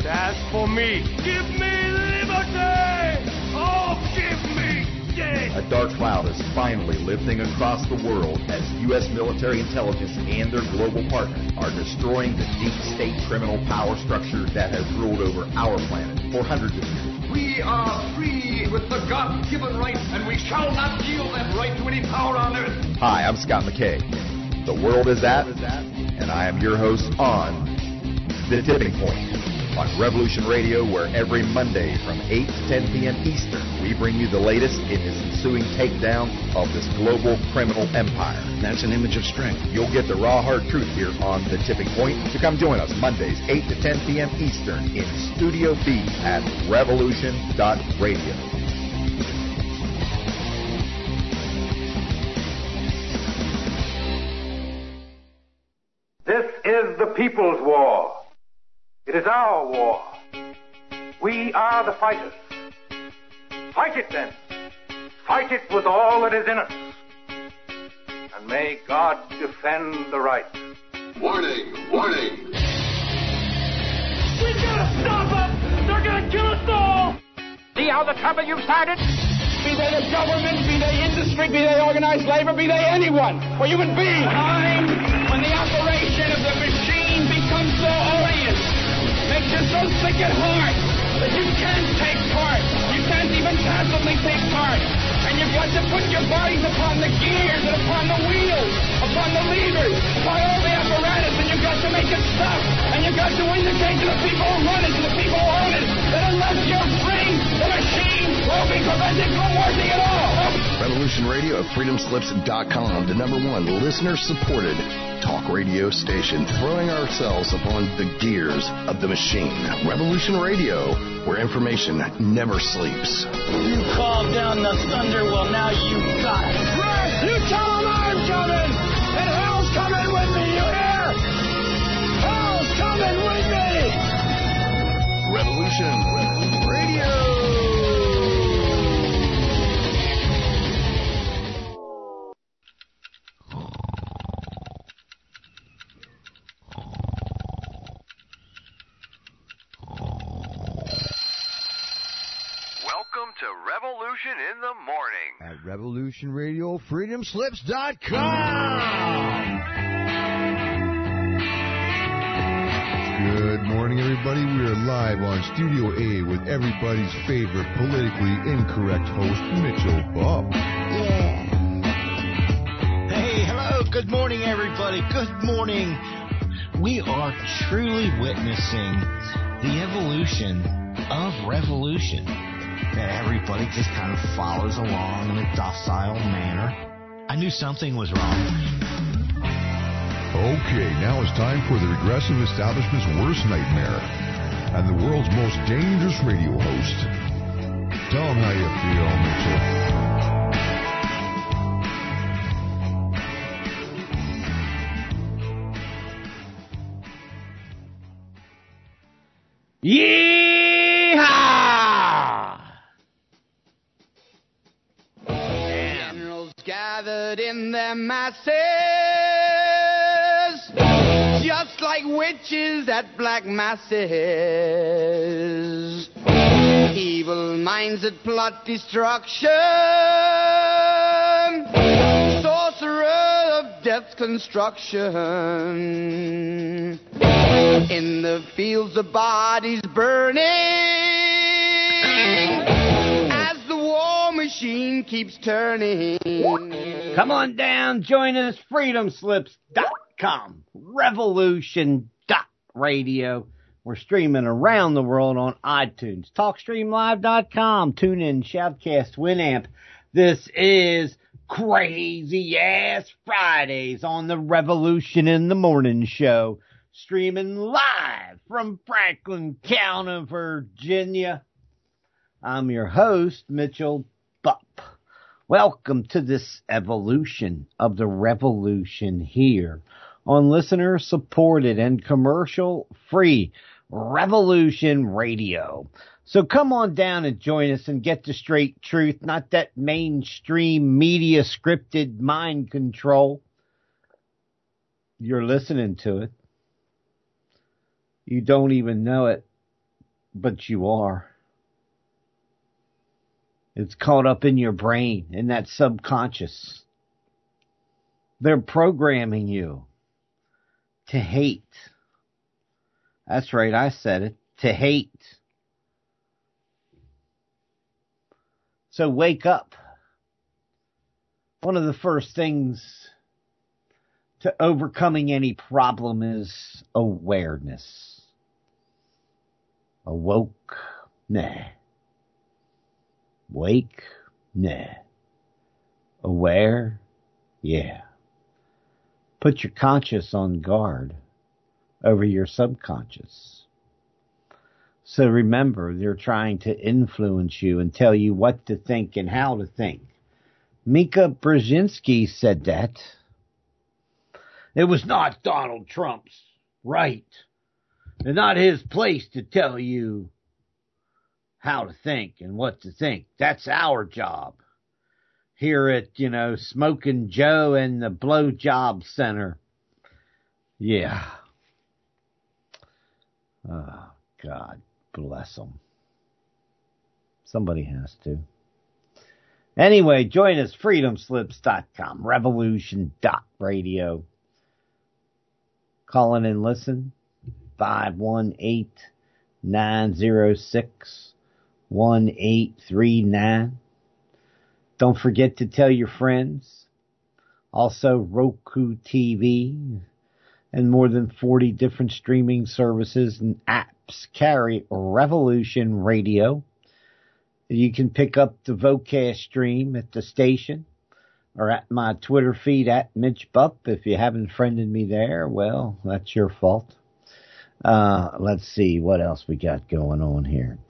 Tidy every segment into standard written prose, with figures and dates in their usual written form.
As for me, give me liberty! Oh, give me death! A dark cloud is finally lifting across the world as U.S. military intelligence and their global partners are destroying the deep state criminal power structure that has ruled over our planet for hundreds of years. We are free with the God-given right, and we shall not yield that right to any power on earth. Hi, I'm Scott McKay. The world is at, and I am your host on The Tipping Point on Revolution Radio, where every Monday from 8 to 10 p.m. Eastern, we bring you the latest in this ensuing takedown of this global criminal empire. That's an image of strength. You'll get the raw, hard truth here on The Tipping Point. So come join us Mondays, 8 to 10 p.m. Eastern in Studio B at revolution.radio. This is the people's war. It is our war. We are the fighters. Fight it then. Fight it with all that is in us. And may God defend the right. Warning! Warning! We gotta stop them! They're gonna kill us all! See how the trouble you've started? Be they the government, be they industry, be they organized labor, be they anyone, or human beings. Time when the operation of the machine becomes so odious, makes you so sick at heart that you can't take part. You can't even passively take part. And you've got to put your bodies upon the gears and upon the wheels, upon the levers, upon all the apparatus, and you've got to make it stop. And you've got to indicate to the people who run it, to the people who own it, that unless you're free, the machine will be prevented from working at all. Revolution Radio at freedomslips.com, the #1 listener-supported talk radio station, throwing ourselves upon the gears of the machine. Revolution Radio, where information never sleeps. You called down the thunder, well now you got it. Right, you tell them I'm coming, and hell's coming with me, you hear? Hell's coming with me! Revolution Radio. Welcome to Revolution in the Morning at Revolution Radio, freedomslips.com. Good morning, everybody. We are live on Studio A with everybody's favorite politically incorrect host, Mitchell Bupp. Yeah. Hey, hello. Good morning, everybody. Good morning. We are truly witnessing the evolution of revolution. That everybody just kind of follows along in a docile manner. I knew something was wrong. Okay, now it's time for the regressive establishment's worst nightmare and the world's most dangerous radio host. Tell them how you feel, Mitchell. Yeehaw! Gathered in their masses, just like witches at black masses. Evil minds that plot destruction, sorcerer of death's construction. In the fields of bodies burning, machine keeps turning. Come on down, join us, freedomslips.com, revolution.radio. We're streaming around the world on iTunes, TalkStreamLive.com, TuneIn, Shoutcast, Winamp. This is Crazy Ass Fridays on the Revolution in the Morning show, streaming live from Franklin County, Virginia. I'm your host, Mitchell Bupp. Welcome to this evolution of the revolution here on listener-supported and commercial-free Revolution Radio. So come on down and join us and get the straight truth, not that mainstream media scripted mind control. You're listening to it. You don't even know it. but you are. It's caught up in your brain, in that subconscious. They're programming you to hate. That's right, I said it. To hate. So wake up. One of the first things to overcoming any problem is awareness. Awoke? Nah. Wake? Nah. Aware? Yeah. Put your conscious on guard over your subconscious. So remember, they're trying to influence you and tell you what to think and how to think. Mika Brzezinski said that. It was not Donald Trump's right. It's not his place to tell you how to think and what to think. That's our job. Here at, Smoking Joe and the Blowjob Center. Yeah. Oh, God bless them. Somebody has to. Anyway, join us, freedomslips.com, revolution.radio. Call in and listen, 518-906-1839. Don't forget to tell your friends. Also, Roku TV and more than 40 different streaming services and apps carry Revolution Radio. You can pick up the Vocast stream at the station or at my Twitter feed at Mitch Bupp. If you haven't friended me there, well, that's your fault. Let's see what else we got going on here.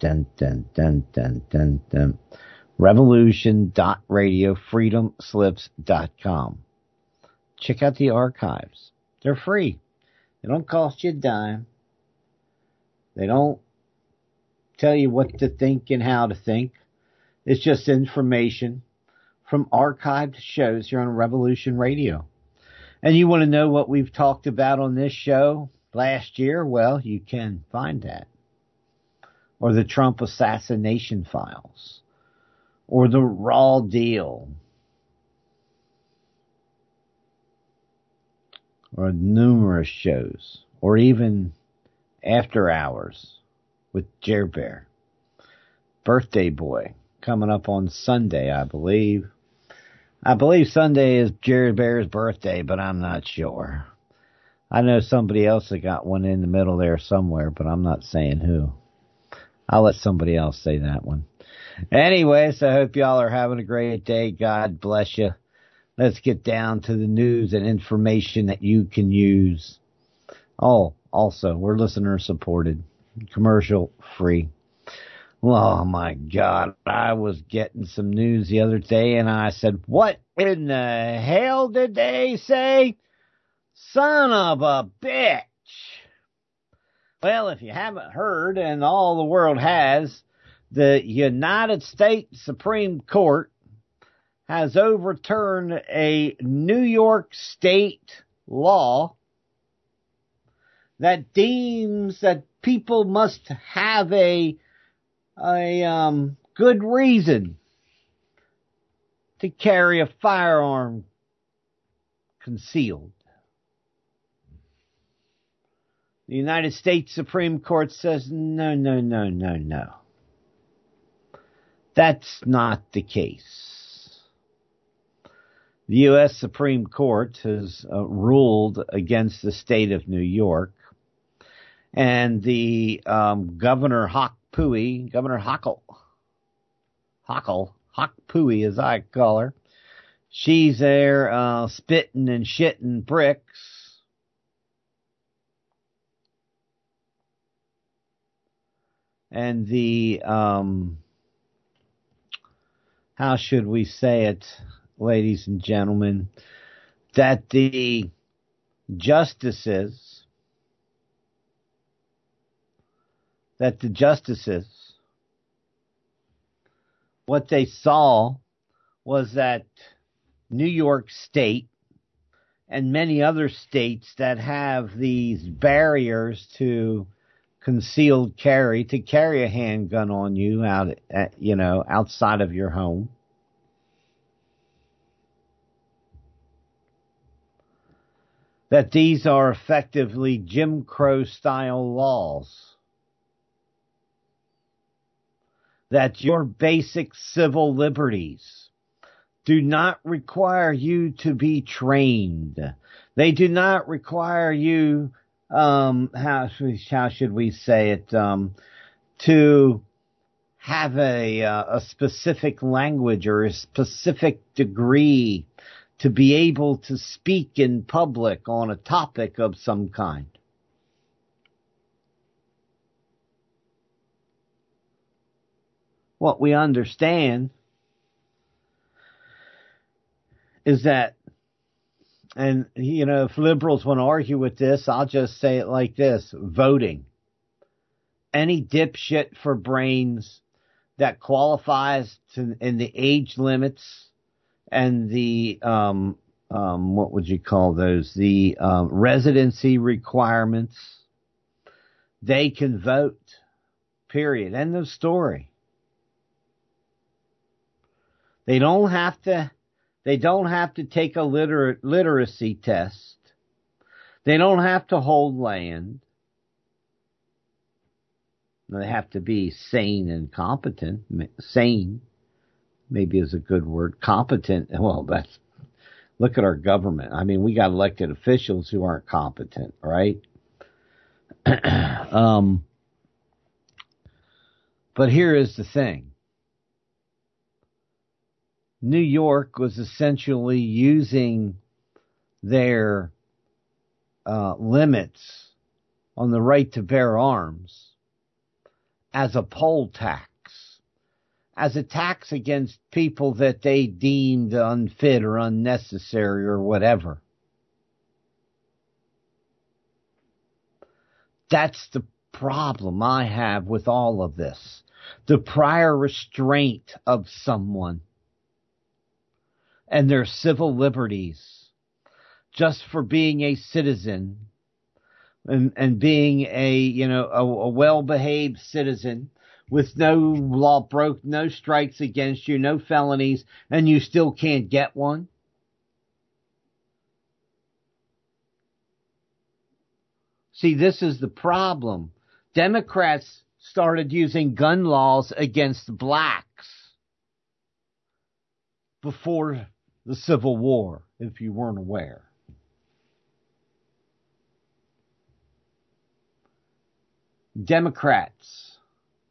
Revolution.radio, freedomslips.com. Check out the archives. They're free. They don't cost you a dime. They don't tell you what to think and how to think. It's just information from archived shows here on Revolution Radio. And you want to know what we've talked about on this show last year? Well, you can find that. Or the Trump assassination files. Or the Raw Deal. Or numerous shows. Or even After Hours with Jer Bear. Birthday Boy. Coming up on Sunday, I believe. I believe Sunday is Jer Bear's birthday, but I'm not sure. I know somebody else that got one in the middle there somewhere, but I'm not saying who. I'll let somebody else say that one. Anyway, so I hope y'all are having a great day. God bless you. Let's get down to the news and information that you can use. Oh, also, we're listener supported. Commercial free. Oh my God. I was getting some news the other day and I said, what in the hell did they say? Son of a bitch. Well, if you haven't heard, and all the world has, the United States Supreme Court has overturned a New York State law that deems that people must have a good reason to carry a firearm concealed. The United States Supreme Court says, no. That's not the case. The U.S. Supreme Court has ruled against the state of New York, and the Governor Hochul as I call her, she's there spitting and shitting bricks. And the, how should we say it, ladies and gentlemen, that the justices, what they saw was that New York State and many other states that have these barriers to concealed carry, to carry a handgun on you outside of your home. That these are effectively Jim Crow style laws. That your basic civil liberties do not require you to be trained. They do not require you, how should we say it, to have a specific language or a specific degree to be able to speak in public on a topic of some kind. What we understand is that, and if liberals want to argue with this, I'll just say it like this: voting. Any dipshit for brains that qualifies in the age limits and the what would you call those? The residency requirements, they can vote. Period. End of story. They don't have to take a literacy test. They don't have to hold land. They have to be sane and competent. Sane maybe is a good word. Competent, well, look at our government. I mean, we got elected officials who aren't competent, right? But here is the thing. New York was essentially using their limits on the right to bear arms as a poll tax, as a tax against people that they deemed unfit or unnecessary or whatever. That's the problem I have with all of this. The prior restraint of someone and their civil liberties just for being a citizen and being a well-behaved citizen with no law broke, no strikes against you, no felonies, and you still can't get one. See, this is the problem. Democrats started using gun laws against blacks before the Civil War, if you weren't aware. Democrats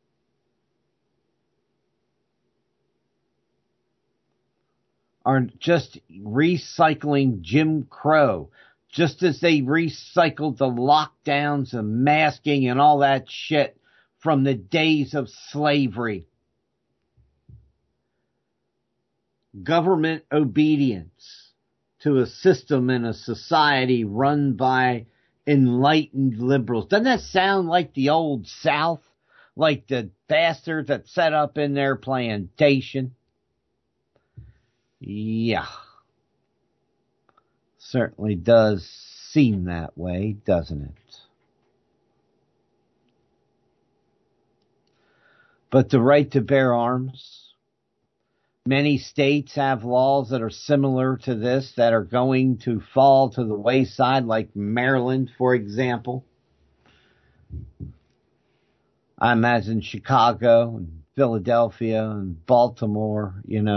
are just recycling Jim Crow, just as they recycled the lockdowns and masking and all that shit from the days of slavery. Government obedience to a system and a society run by enlightened liberals. Doesn't that sound like the old South? Like the bastards that set up in their plantation? Yeah. Certainly does seem that way, doesn't it? But the right to bear arms, many states have laws that are similar to this that are going to fall to the wayside, like Maryland, for example. I imagine Chicago and Philadelphia and Baltimore,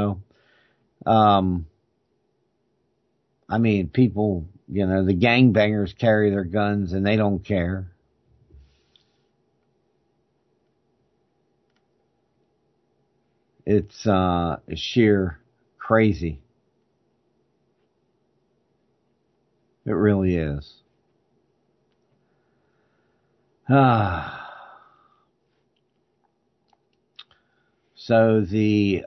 I mean, people, the gangbangers carry their guns and they don't care. It's sheer crazy. It really is. So the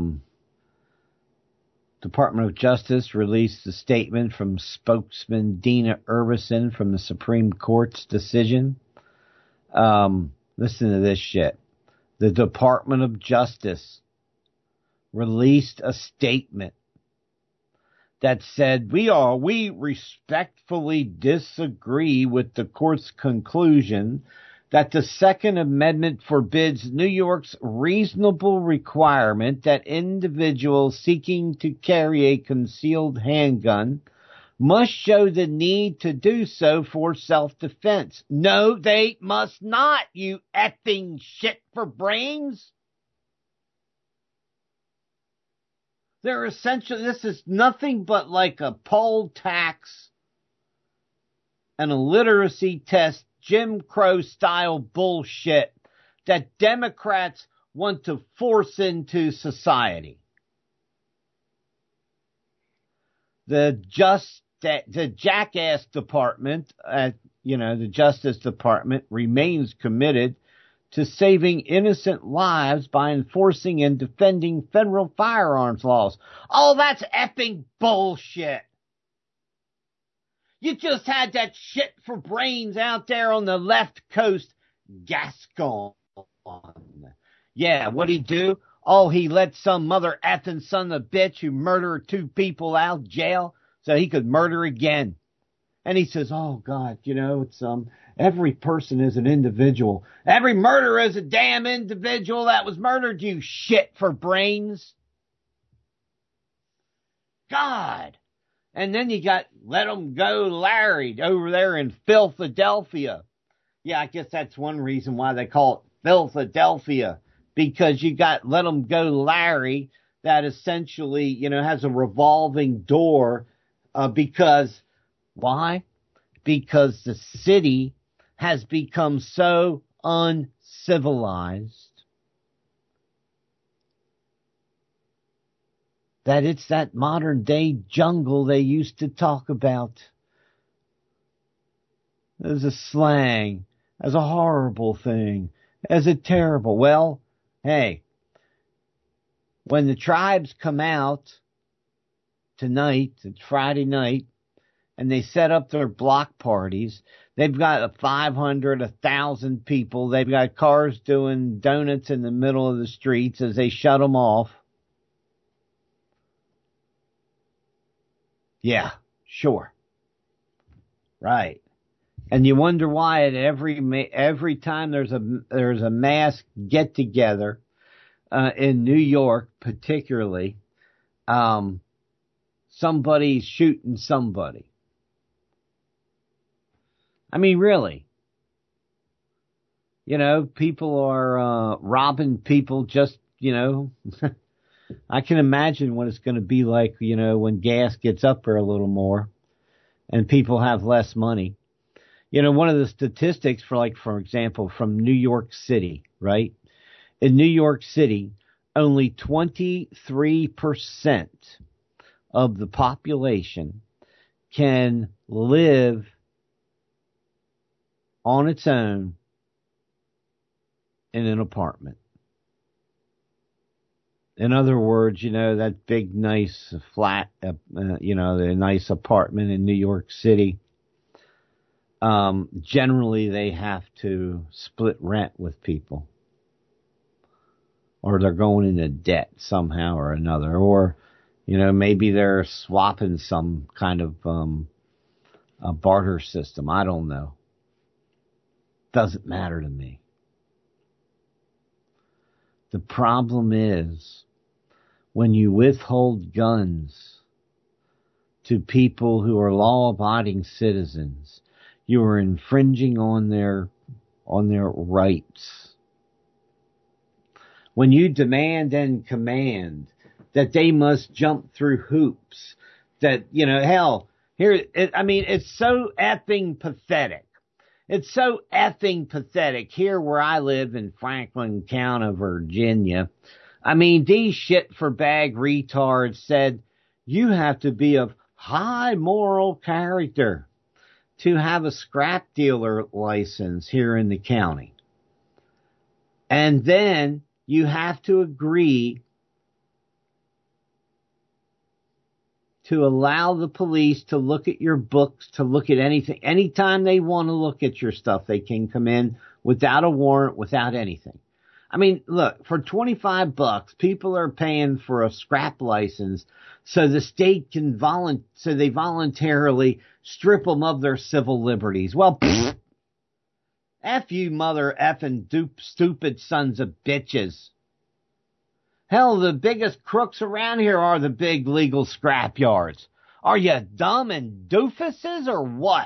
Department of Justice released a statement from spokesman Dina Urbison from the Supreme Court's decision. Listen to this shit. The Department of Justice released a statement that said, we respectfully disagree with the court's conclusion that the Second Amendment forbids New York's reasonable requirement that individuals seeking to carry a concealed handgun must show the need to do so for self-defense. No, they must not, you effing shit for brains. They're essentially, this is nothing but like a poll tax and a literacy test, Jim Crow style bullshit that Democrats want to force into society. The Jackass Department, the Justice Department remains committed to saving innocent lives by enforcing and defending federal firearms laws. Oh, that's effing bullshit. You just had that shit for brains out there on the left coast, Gascon. Yeah, what'd he do? Oh, he let some mother effing son of a bitch who murdered 2 people out of jail so he could murder again. And he says, oh, God, it's every person is an individual. Every murderer is a damn individual that was murdered, you shit for brains. God. And then you got Let 'em Go Larry over there in Philadelphia. Yeah, I guess that's one reason why they call it Philadelphia. Because you got Let 'em Go Larry that essentially, has a revolving door. Because, why? Because the city has become so uncivilized that it's that modern day jungle they used to talk about. As a slang, as a horrible thing, as a terrible. Well, hey, when the tribes come out tonight, it's Friday night, and they set up their block parties, they've got 500, 1,000 people. They've got cars doing donuts in the middle of the streets as they shut them off. Yeah, sure. Right. And you wonder why at every time there's a mass get together in New York, particularly, somebody's shooting somebody. I mean, really. People are robbing people just, I can imagine what it's going to be like, when gas gets up there a little more and people have less money. One of the statistics for example, from New York City, right? In New York City, only 23% of the population can live on its own in an apartment. In other words, that big, nice flat, the nice apartment in New York City, generally they have to split rent with people. Or they're going into debt somehow or another. Or, maybe they're swapping some kind of a barter system. I don't know. Doesn't matter to me. The problem is when you withhold guns to people who are law-abiding citizens, you are infringing on their rights. When you demand and command that they must jump through hoops, that, it's so effing pathetic. It's so effing pathetic here where I live in Franklin County, Virginia. I mean, these shit for bag retards said you have to be of high moral character to have a scrap dealer license here in the county. And then you have to agree to allow the police to look at your books, to look at anything. Anytime they want to look at your stuff, they can come in without a warrant, without anything. I mean, look, for $25, people are paying for a scrap license so the state can so they voluntarily strip them of their civil liberties. Well, F you mother effing stupid sons of bitches. Hell, the biggest crooks around here are the big legal scrapyards. Are you dumb and doofuses or what?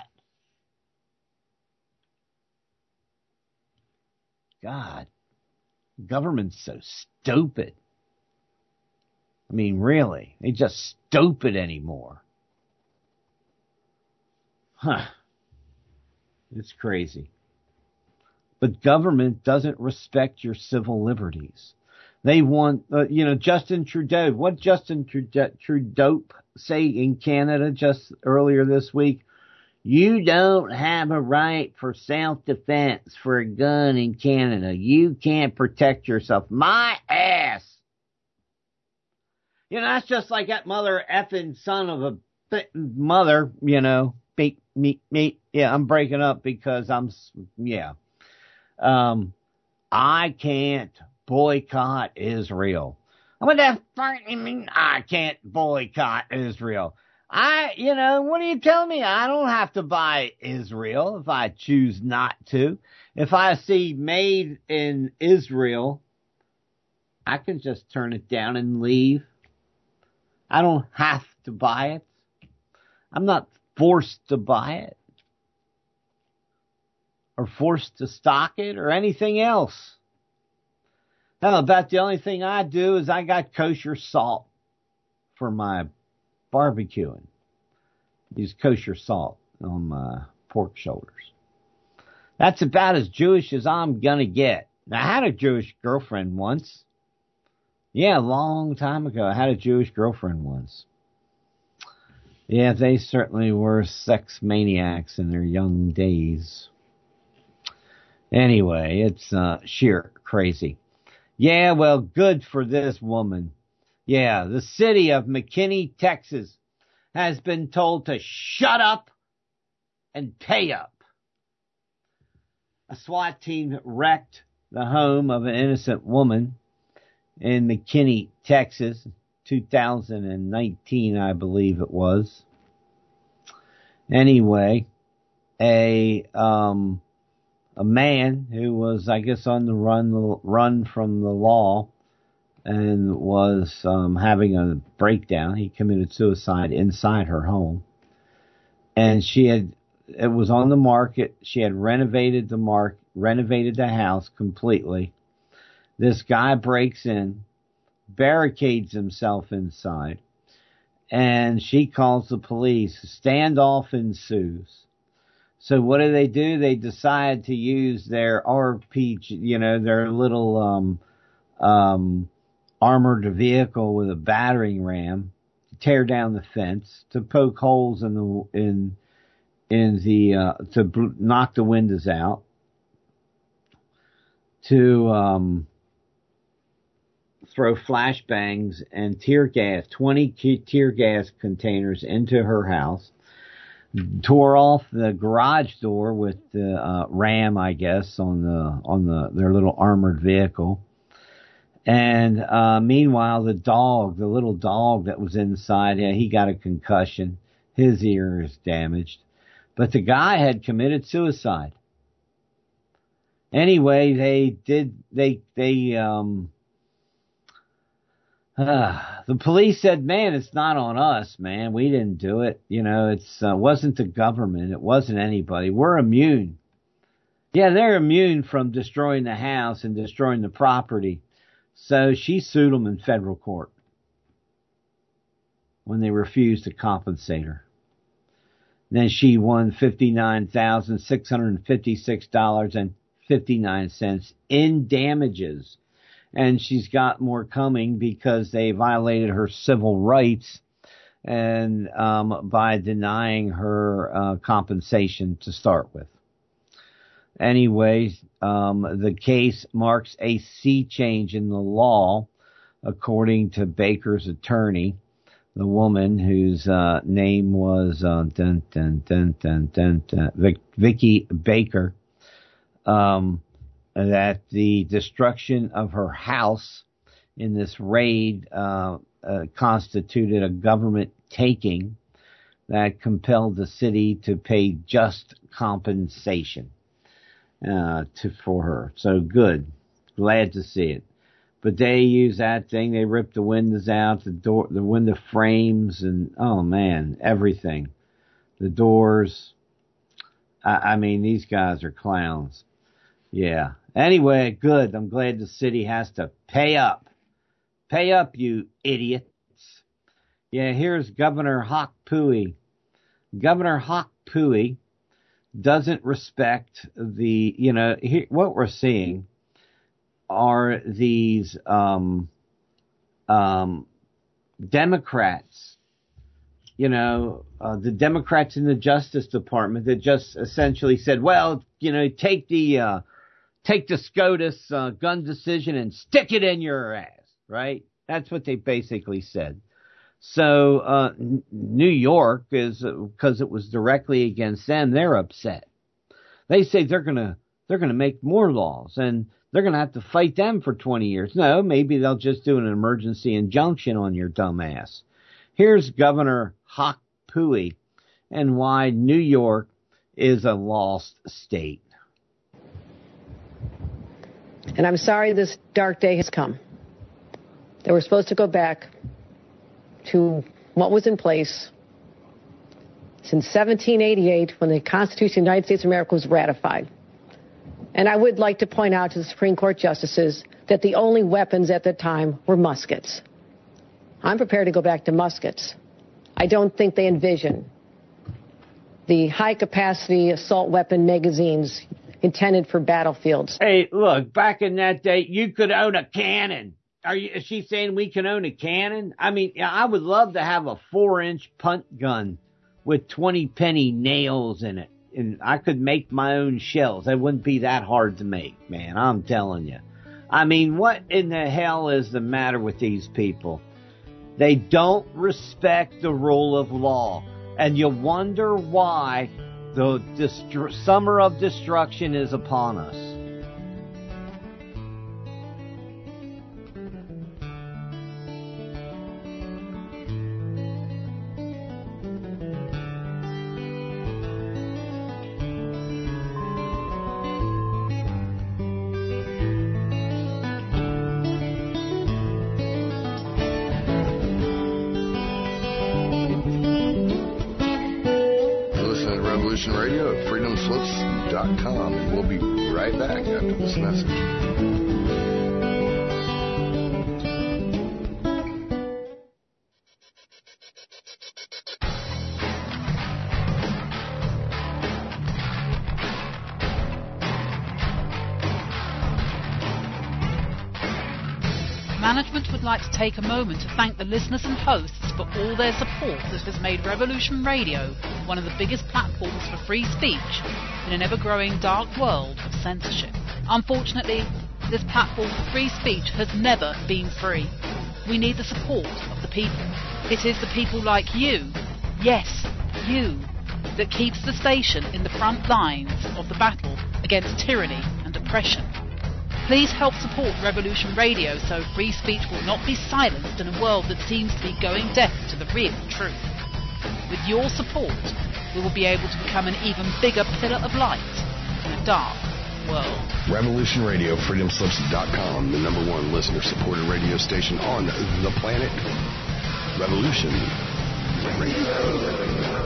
God, government's so stupid. I mean, really, they're just stupid anymore. Huh. It's crazy. But government doesn't respect your civil liberties. They want, Justin Trudeau. What Justin Trudeau say in Canada just earlier this week? You don't have a right for self-defense for a gun in Canada. You can't protect yourself. My ass. That's just like that mother effing son of a mother, beat me. Yeah, I'm breaking up because I can't boycott Israel. What the fuck you mean I can't boycott Israel? What are you telling me? I don't have to buy Israel if I choose not to. If I see made in Israel, I can just turn it down and leave. I don't have to buy it. I'm not forced to buy it or forced to stock it or anything else. Hell, about the only thing I do is I got kosher salt for my barbecuing. Use kosher salt on my pork shoulders. That's about as Jewish as I'm gonna get. Now, I had a Jewish girlfriend once. Yeah, a long time ago. I had a Jewish girlfriend once. Yeah, they certainly were sex maniacs in their young days. Anyway, it's sheer crazy. Yeah, well, good for this woman. Yeah, the city of McKinney, Texas, has been told to shut up and pay up. A SWAT team wrecked the home of an innocent woman in McKinney, Texas, 2019, I believe it was. Anyway, a man who was, I guess, on the run from the law and was having a breakdown. He committed suicide inside her home. And it was on the market. She had renovated the house completely. This guy breaks in, barricades himself inside, and she calls the police. Standoff ensues. So what do? They decide to use their RPG, their little armored vehicle with a battering ram to tear down the fence, to poke holes to knock the windows out, to throw flashbangs and tear gas, 20 tear gas containers into her house, tore off the garage door with the ram, I guess, on their little armored vehicle. And meanwhile, the little dog that was inside, he got a concussion. His ear is damaged. But the guy had committed suicide. Anyway, the police said, man, it's not on us, man. We didn't do it. It's wasn't the government. It wasn't anybody. We're immune. Yeah, they're immune from destroying the house and destroying the property. So she sued them in federal court when they refused to compensate her. Then she won $59,656.59 in damages. And she's got more coming because they violated her civil rights and by denying her compensation to start with. Anyways, the case marks a sea change in the law, according to Baker's attorney, the woman whose name was Vicky Baker. That the destruction of her house in this raid constituted a government taking that compelled the city to pay just compensation. for her. So good. Glad to see it. But they use that thing. They rip the windows out, the window frames, and oh man, everything. The doors. I mean, these guys are clowns. Yeah. Anyway, good. I'm glad the city has to pay up. Pay up, you idiots. Yeah, here's Governor Hawk Pui. Governor Hawk Pui doesn't respect what we're seeing are these Democrats, the Democrats in the Justice Department that just essentially said, well, take the SCOTUS gun decision and stick it in your ass, right? That's what they basically said. So New York is, because it was directly against them, they're upset. They say they're gonna make more laws and they're gonna have to fight them for 20 years. No, maybe they'll just do an emergency injunction on your dumb ass. Here's Governor Hawk Pui and why New York is a lost state. And I'm sorry this dark day has come. That we're supposed to go back to what was in place since 1788 when the Constitution of the United States of America was ratified. And I would like to point out to the Supreme Court justices that the only weapons at the time were muskets. I'm prepared to go back to muskets. I don't think they envision the high-capacity assault weapon magazines intended for battlefields. Hey, look, back in that day, you could own a cannon. Is she saying we can own a cannon? I mean, I would love to have a 4-inch punt gun with 20-penny nails in it. And I could make my own shells. It wouldn't be that hard to make, man. I'm telling you. I mean, what in the hell is the matter with these people? They don't respect the rule of law. And you wonder why the summer of destruction is upon us. Radio at freedomslips.com, and we'll be right back after this message. Management would like to take a moment to thank the listeners and hosts for all their support that has made Revolution Radio one of the biggest platforms for free speech in an ever-growing dark world of censorship. Unfortunately, this platform for free speech has never been free. We need the support of the people. It is the people like you, yes, you, that keeps the station in the front lines of the battle against tyranny and oppression. Please help support Revolution Radio so free speech will not be silenced in a world that seems to be going deaf to the real truth. With your support, we will be able to become an even bigger pillar of light in a dark world. Revolution Radio, freedomslips.com, the #1 listener-supported radio station on the planet. Revolution Radio.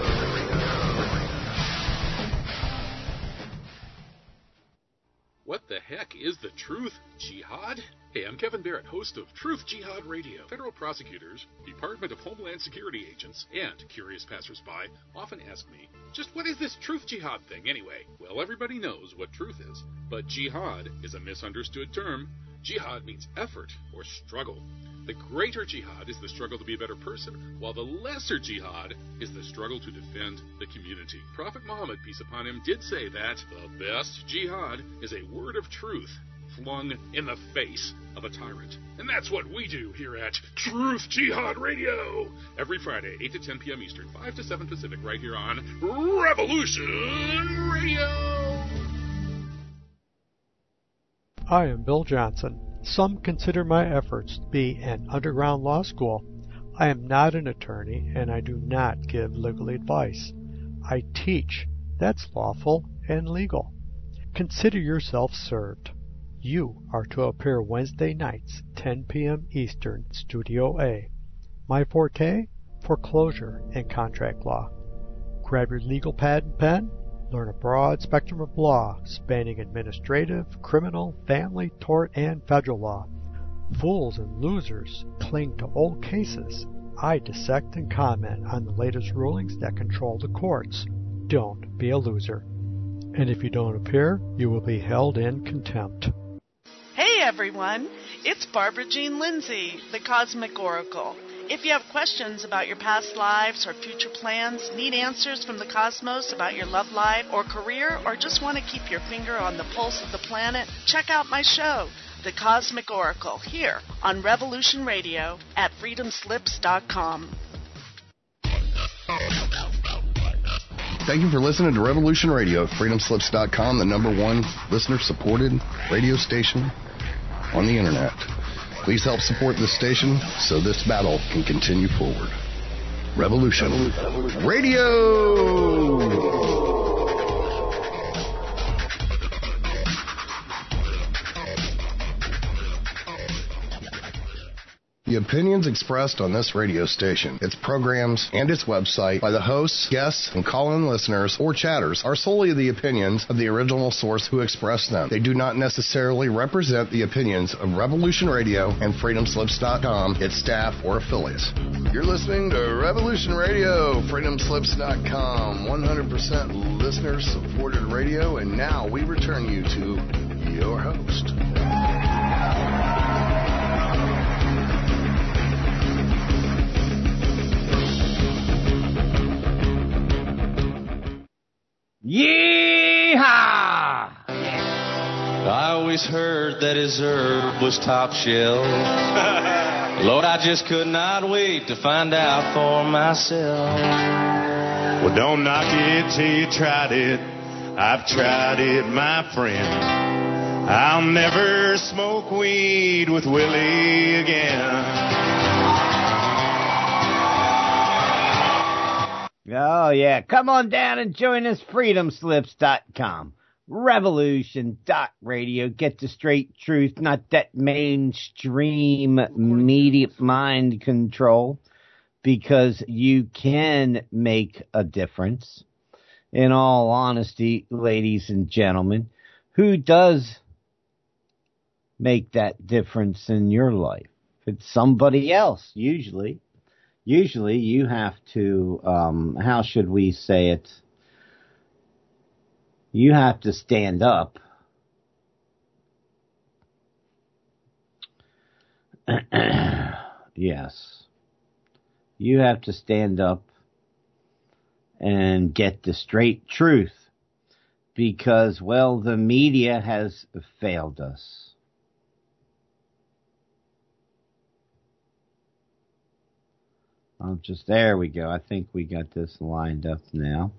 What the heck is the Truth Jihad? Hey, I'm Kevin Barrett, host of Truth Jihad Radio. Federal prosecutors, Department of Homeland Security agents, and curious passersby often ask me, just what is this Truth Jihad thing anyway? Well, everybody knows what truth is, but jihad is a misunderstood term. Jihad means effort or struggle. The greater jihad is the struggle to be a better person, while the lesser jihad is the struggle to defend the community. Prophet Muhammad, peace upon him, did say that the best jihad is a word of truth flung in the face of a tyrant. And that's what we do here at Truth Jihad Radio. Every Friday, 8 to 10 p.m. Eastern, 5 to 7 Pacific, right here on Revolution Radio. I am Bill Johnson. Some consider my efforts to be an underground law school. I am not an attorney, and I do not give legal advice. I teach. That's lawful and legal. consider yourself served. You are to appear Wednesday nights, 10 p.m. Eastern, Studio A. My forte? Foreclosure and contract law. Grab your legal pad and pen. Learn a broad spectrum of law spanning administrative, criminal, family, tort, and federal law. Fools and losers cling to old cases. I dissect and comment on the latest rulings that control the courts. Don't be a loser. And if you don't appear, you will be held in contempt. Hey everyone, it's Barbara Jean Lindsay, the Cosmic Oracle. If you have questions about your past lives or future plans, need answers from the cosmos about your love life or career, or just want to keep your finger on the pulse of the planet, check out my show, The Cosmic Oracle, here on Revolution Radio at freedomslips.com. Thank you for listening to Revolution Radio at freedomslips.com, the #1 listener-supported radio station on the internet. Please help support this station so this battle can continue forward. Revolution Radio! The opinions expressed on this radio station, its programs, and its website by the hosts, guests, and call-in listeners or chatters are solely the opinions of the original source who expressed them. They do not necessarily represent the opinions of Revolution Radio and freedomslips.com, its staff, or affiliates. You're listening to Revolution Radio, freedomslips.com, 100% listener-supported radio, and now we return you to your host. Yeehaw! I always heard that his herb was top shelf. Lord, I just could not wait to find out for myself. Well, don't knock it till you tried it. I've tried it, my friend. I'll never smoke weed with Willie again. Oh, yeah. Come on down and join us, freedomslips.com. Revolution.radio. Get the straight truth, not that mainstream media mind control, because you can make a difference. In all honesty, ladies and gentlemen, who does make that difference in your life? It's somebody else, usually. Usually you have to, how should we say it? You have to stand up. Yes. You have to stand up and get the straight truth. Because, well, the media has failed us. There we go. I think we got this lined up now.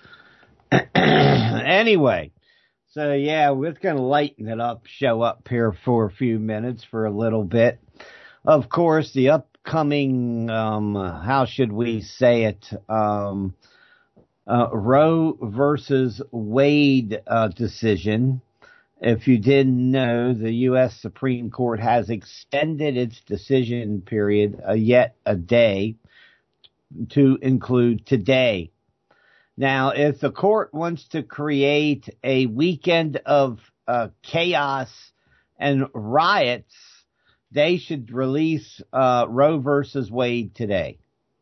Anyway, so yeah, we're going to lighten it up, show up here for a few minutes for a little bit. Of course, the upcoming, how should we say it, Roe versus Wade decision. If you didn't know, the U.S. Supreme Court has extended its decision period yet a day to include today. Now, if the court wants to create a weekend of chaos and riots, they should release Roe versus Wade today.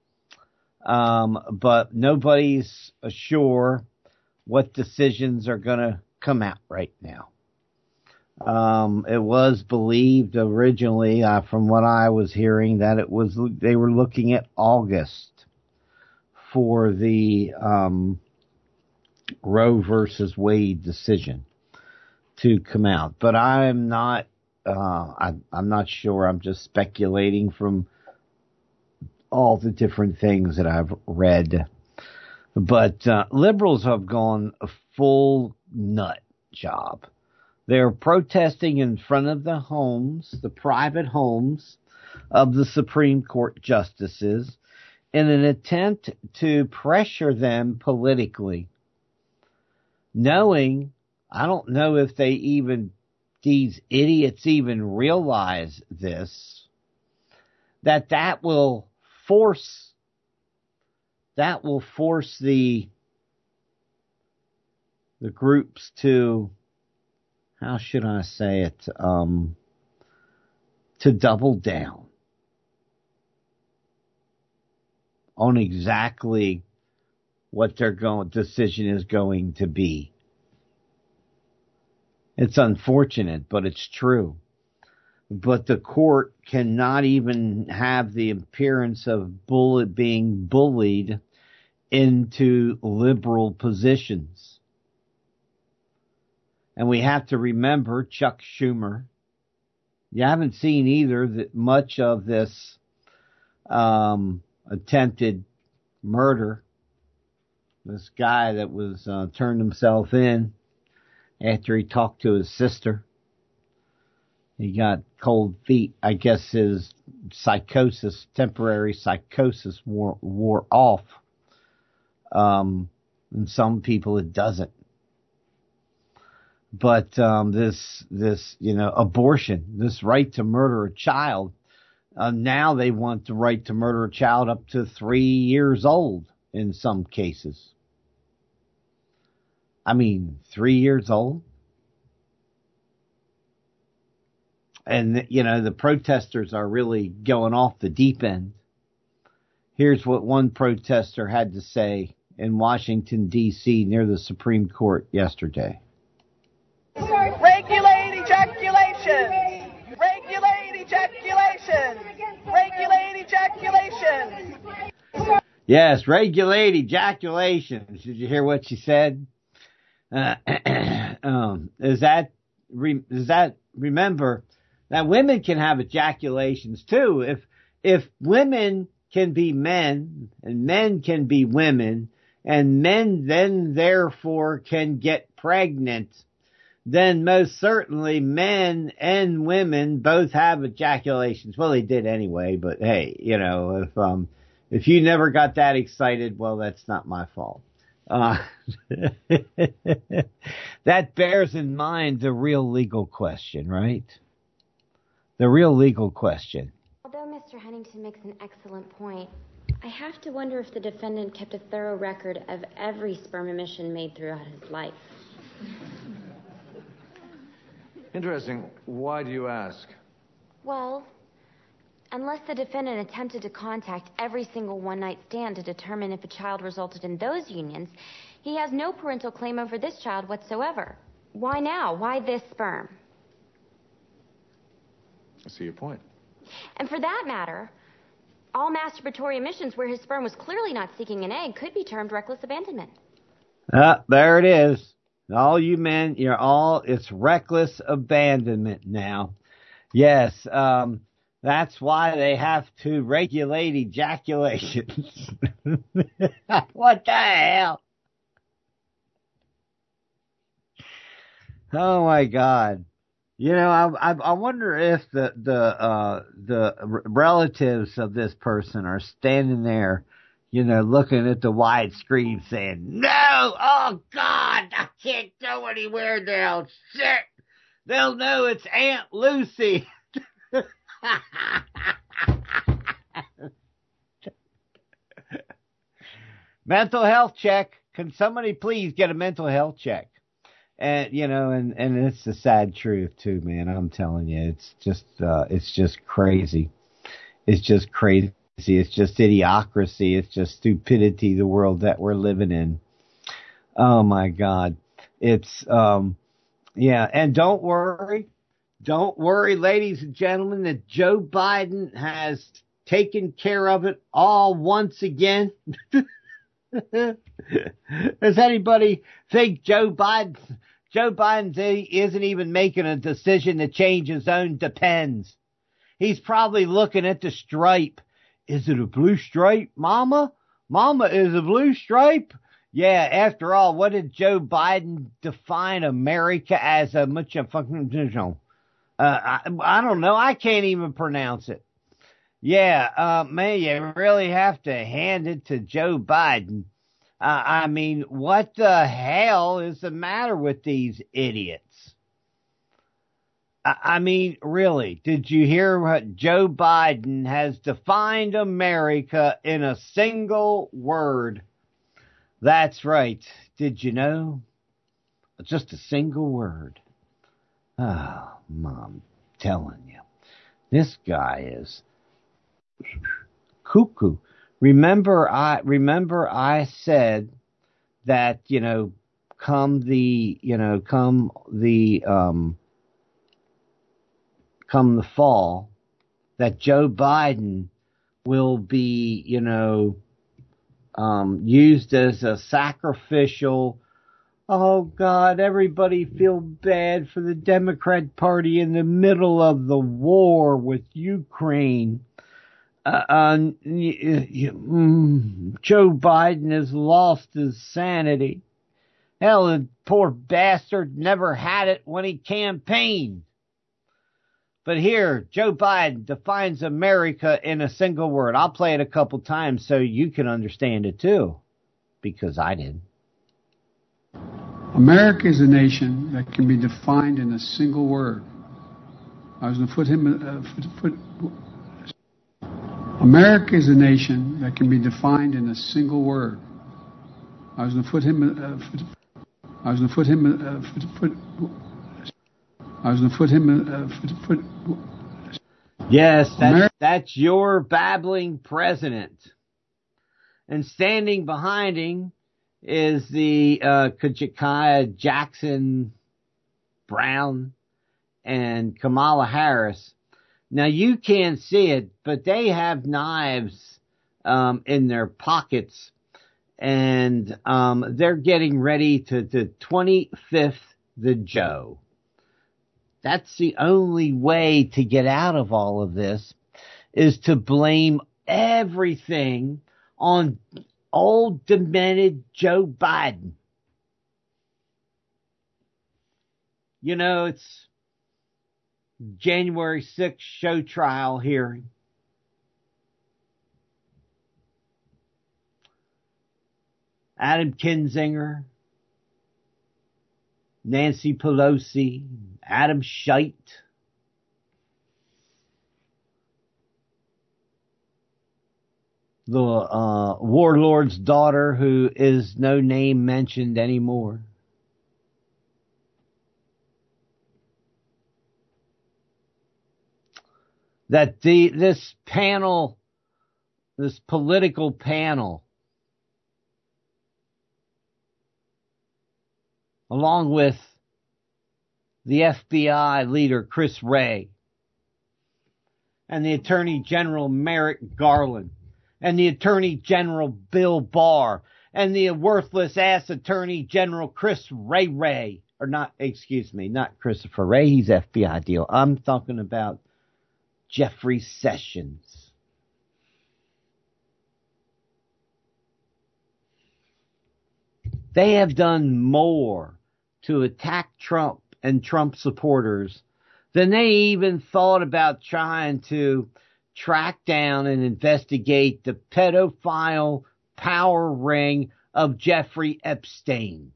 But nobody's sure what decisions are going to come out right now. It was believed originally, from what I was hearing, that they were looking at August for the Roe versus Wade decision to come out. But I'm not sure. I'm just speculating from all the different things that I've read. But liberals have gone a full nut job. They're protesting in front of the homes, the private homes of the Supreme Court justices, in an attempt to pressure them politically, knowing I don't know if these idiots even realize this, that will force the groups to, how should I say it, to double down on exactly what their decision is going to be. It's unfortunate, but it's true. But the court cannot even have the appearance of being bullied into liberal positions. And we have to remember Chuck Schumer. You haven't seen either much of this attempted murder. This guy that was turned himself in after he talked to his sister. He got cold feet. I guess his temporary psychosis wore off. And some people it doesn't. But this abortion, this right to murder a child, now they want the right to murder a child up to 3 years old in some cases. I mean, 3 years old? And, the protesters are really going off the deep end. Here's what one protester had to say in Washington, D.C., near the Supreme Court yesterday. Regulate ejaculation! Regulate ejaculation! Regulate ejaculation! Yes, regulate ejaculation. Did you hear what she said? Remember that women can have ejaculations too. If women can be men and men can be women and men then therefore can get pregnant, then most certainly men and women both have ejaculations. Well, they did anyway, but hey, if you never got that excited, well, that's not my fault. That bears in mind the real legal question, right? The real legal question. Although Mr. Huntington makes an excellent point, I have to wonder if the defendant kept a thorough record of every sperm emission made throughout his life. Interesting. Why do you ask? Well, unless the defendant attempted to contact every single one-night stand to determine if a child resulted in those unions, he has no parental claim over this child whatsoever. Why now? Why this sperm? I see your point. And for that matter, all masturbatory emissions where his sperm was clearly not seeking an egg could be termed reckless abandonment. There it is. All you men, it's reckless abandonment now. Yes, that's why they have to regulate ejaculations. What the hell? Oh my God. I wonder if the relatives of this person are standing there, looking at the widescreen saying, no, oh God, I can't go anywhere now. Shit. They'll know it's Aunt Lucy. Mental health check. Can somebody please get a mental health check? And, and it's the sad truth too, man. I'm telling you, it's just crazy. It's just crazy. It's just idiocracy. It's just stupidity, the world that we're living in. Oh my God. It's, and don't worry, ladies and gentlemen, that Joe Biden has taken care of it all once again. Does anybody think Joe Biden isn't even making a decision to change his own Depends? He's probably looking at the stripe. Is it a blue stripe, Mama? Mama, is a blue stripe? Yeah, after all, what did Joe Biden define America as? I don't know. I can't even pronounce it. Yeah, man, you really have to hand it to Joe Biden. I mean, what the hell is the matter with these idiots? I mean, really, did you hear what Joe Biden has defined America in a single word? That's right. Did you know? Just a single word. Oh, Mom, telling you. This guy is cuckoo. Remember I said that, come the fall, that Joe Biden will be, used as a sacrificial. Oh God, everybody feel bad for the Democrat Party in the middle of the war with Ukraine. Joe Biden has lost his sanity. Hell, the poor bastard never had it when he campaigned. But here, Joe Biden defines America in a single word. I'll play it a couple times so you can understand it too, because I did. America is a nation that can be defined in a single word. I was going to put him. America is a nation that can be defined in a single word. I was going to put him. Yes, that's your babbling president. And standing behind him is the Kejiah Jackson Brown and Kamala Harris. Now you can't see it, but they have knives in their pockets, and they're getting ready to the 25th the Joe. That's the only way to get out of all of this, is to blame everything on old demented Joe Biden. It's January 6th show trial hearing. Adam Kinzinger, Nancy Pelosi, Adam Schiff, the warlord's daughter, who is no name mentioned anymore. That this political panel, along with the FBI leader Chris Wray, and the Attorney General Merrick Garland, and the Attorney General Bill Barr, and the worthless ass Attorney General Chris Wray, not Christopher Wray, he's FBI deal. I'm talking about Jeffrey Sessions. They have done more to attack Trump and Trump supporters than they even thought about trying to track down and investigate the pedophile power ring of Jeffrey Epstein.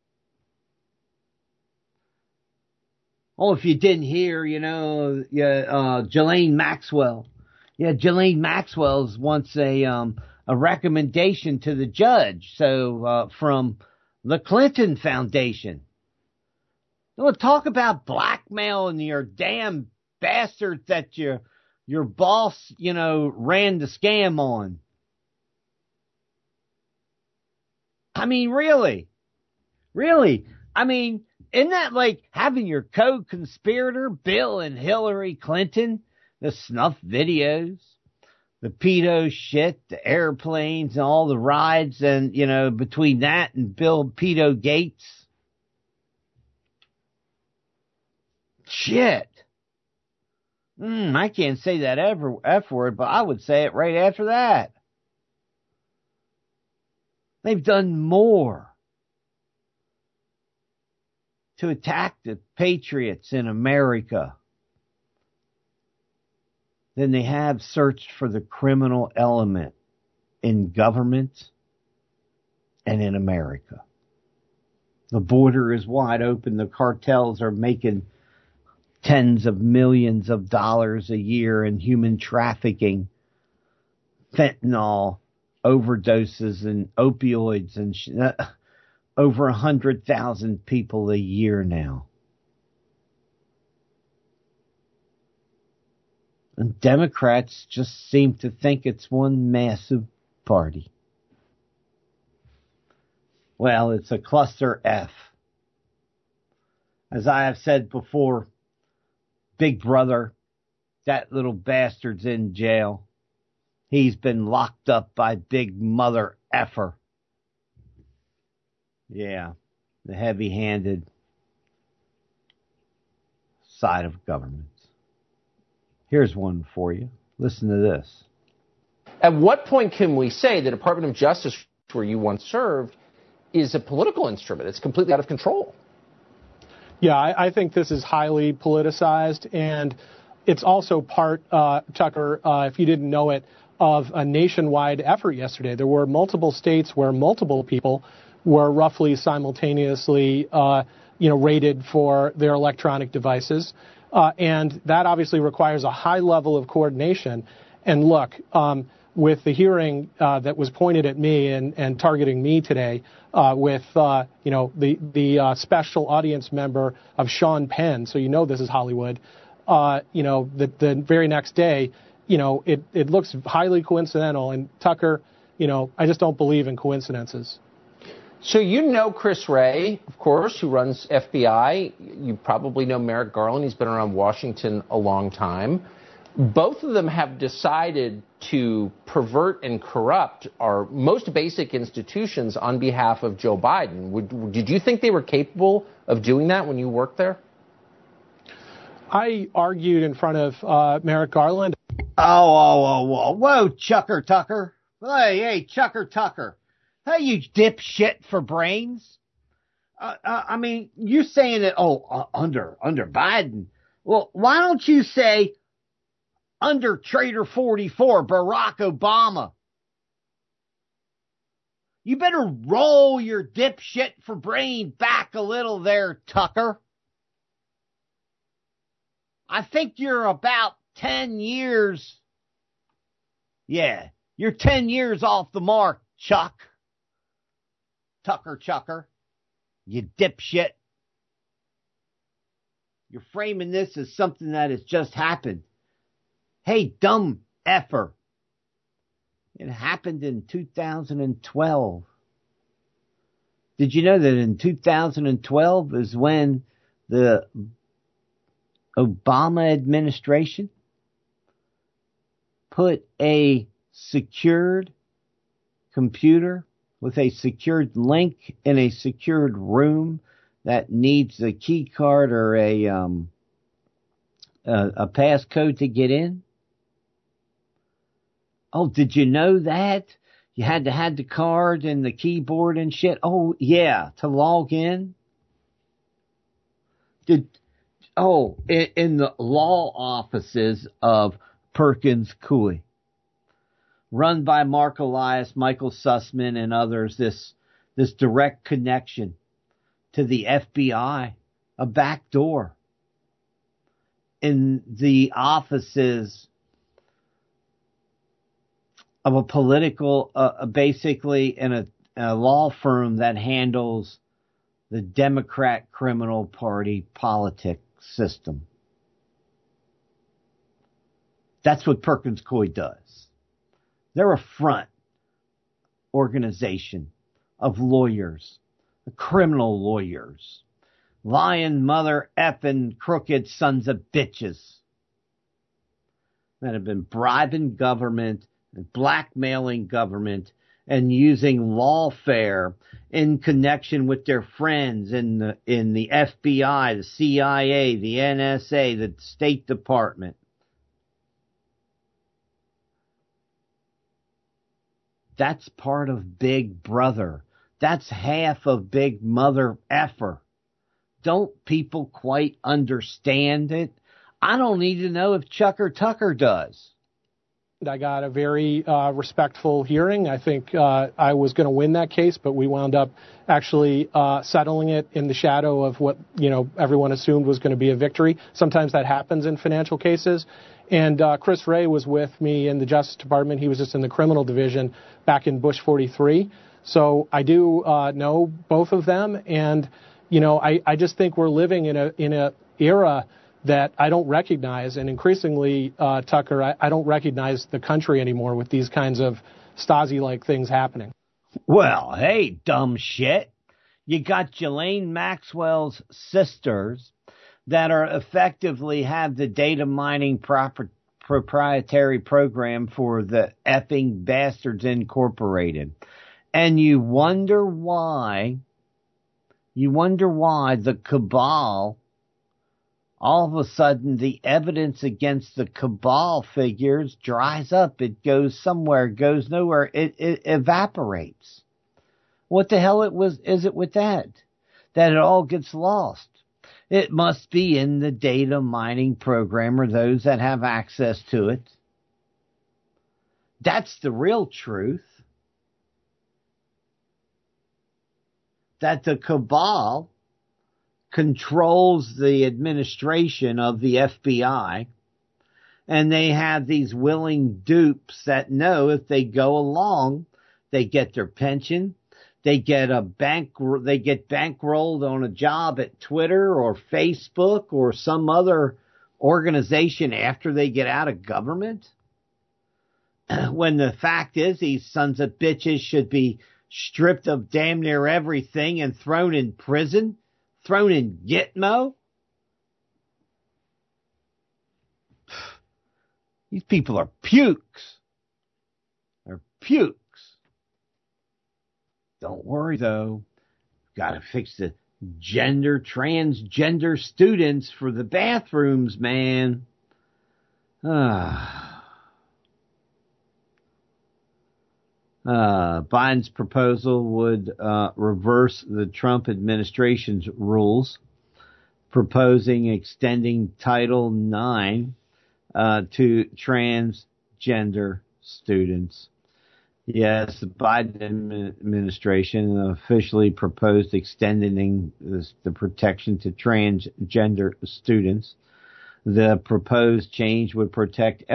Oh, if you didn't hear, Ghislaine Maxwell. Yeah, Ghislaine Maxwell's wants a recommendation to the judge. So, from the Clinton Foundation. We'll talk about blackmail and your damn bastard that your boss, ran the scam on. I mean, really? I mean, isn't that like having your co-conspirator, Bill and Hillary Clinton, the snuff videos, the pedo shit, the airplanes, and all the rides, and, between that and Bill Pedo Gates? Shit. I can't say that F word, but I would say it right after that. They've done more to attack the patriots in America than they have searched for the criminal element in government and in America. The border is wide open. The cartels are making tens of millions of dollars a year in human trafficking, fentanyl overdoses, and opioids, and over 100,000 people a year now. And Democrats just seem to think it's one massive party. Well, it's a cluster F. As I have said before, Big Brother, that little bastard's in jail. He's been locked up by Big Mother Effer. Yeah, the heavy-handed side of government. Here's one for you. Listen to this. At what point can we say the Department of Justice, where you once served, is a political instrument? It's completely out of control. Yeah, I think this is highly politicized, and it's also part, Tucker, if you didn't know it, of a nationwide effort yesterday. There were multiple states where multiple people were roughly simultaneously, rated for their electronic devices. And that obviously requires a high level of coordination. And look, with the hearing that was pointed at me and targeting me today, with the special audience member of Sean Penn, so this is Hollywood. The very next day, it looks highly coincidental. And Tucker, I just don't believe in coincidences. So Chris Wray, of course, who runs FBI. You probably know Merrick Garland. He's been around Washington a long time. Both of them have decided to pervert and corrupt our most basic institutions on behalf of Joe Biden. Did you think they were capable of doing that when you worked there? I argued in front of Merrick Garland. Whoa, Chucker Tucker. Hey, Chucker Tucker. Hey, you dipshit for brains. You're saying that, under Biden. Well, why don't you say under Traitor 44, Barack Obama? You better roll your dipshit for brain back a little there, Tucker. I think you're about 10 years. Yeah, you're 10 years off the mark, Chuck. Chucker, you dipshit. You're framing this as something that has just happened. Hey, dumb effer. It happened in 2012. Did you know that in 2012 is when the Obama administration put a secured computer with a secured link in a secured room that needs a key card or a passcode to get in? Oh, did you know that? You had to have the card and the keyboard and shit? Oh, yeah, to log in? In the law offices of Perkins Coie, run by Mark Elias, Michael Sussman, and others, this direct connection to the FBI, a back door in the offices of a political, basically in a law firm that handles the Democrat criminal party politics system. That's what Perkins Coie does. They're a front organization of lawyers, criminal lawyers, lying mother effing crooked sons of bitches that have been bribing government and blackmailing government and using lawfare in connection with their friends in the FBI, the CIA, the NSA, the State Department. That's part of Big Brother. That's half of Big Mother Effer. Don't people quite understand it? I don't need to know if Chucker Tucker does. I got a very respectful hearing. I think I was going to win that case, but we wound up actually settling it in the shadow of what everyone assumed was going to be a victory. Sometimes that happens in financial cases. And Chris Wray was with me in the Justice Department. He was just in the criminal division back in Bush 43. So I do know both of them, and I just think we're living in a era that I don't recognize, and increasingly, Tucker, I don't recognize the country anymore with these kinds of Stasi-like things happening. Well, hey, dumb shit. You got Ghislaine Maxwell's sisters that are effectively have the data mining proprietary program for the effing Bastards Incorporated. And you wonder why the cabal, all of a sudden the evidence against the cabal figures dries up. It goes somewhere, goes nowhere. It evaporates. What the hell is it with that? That it all gets lost. It must be in the data mining program or those that have access to it. That's the real truth. That the cabal controls the administration of the FBI, and they have these willing dupes that know if they go along, they get their pension, they get bankrolled on a job at Twitter or Facebook or some other organization after they get out of government. When the fact is, these sons of bitches should be stripped of damn near everything and thrown in prison, thrown in Gitmo. These people are pukes. They're pukes. Don't worry, though. Got to fix the transgender students for the bathrooms, man. Biden's proposal would reverse the Trump administration's rules, proposing extending Title IX to transgender students. Yes, the Biden administration officially proposed extending the protection to transgender students. The proposed change would protect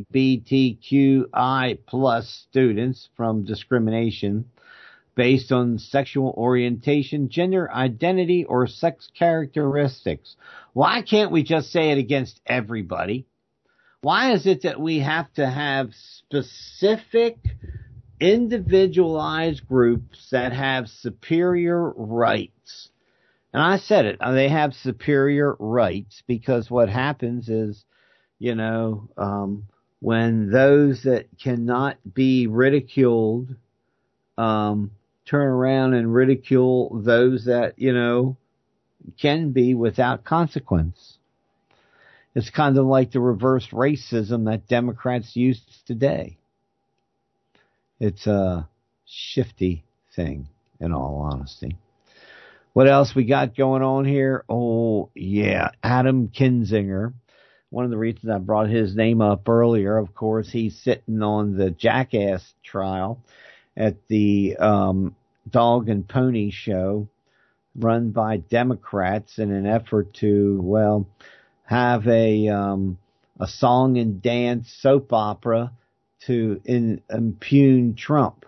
LGBTQI plus students from discrimination based on sexual orientation, gender identity, or sex characteristics. Why can't we just say it against everybody? Why is it that we have to have specific individualized groups that have superior rights? And I said it, they have superior rights because what happens is, when those that cannot be ridiculed, turn around and ridicule those that, can be without consequence. It's kind of like the reverse racism that Democrats use today. It's a shifty thing, in all honesty. What else we got going on here? Oh, yeah. Adam Kinzinger. One of the reasons I brought his name up earlier, of course, he's sitting on the Jackass trial at the Dog and Pony show run by Democrats in an effort to, have a song and dance soap opera to impugn Trump.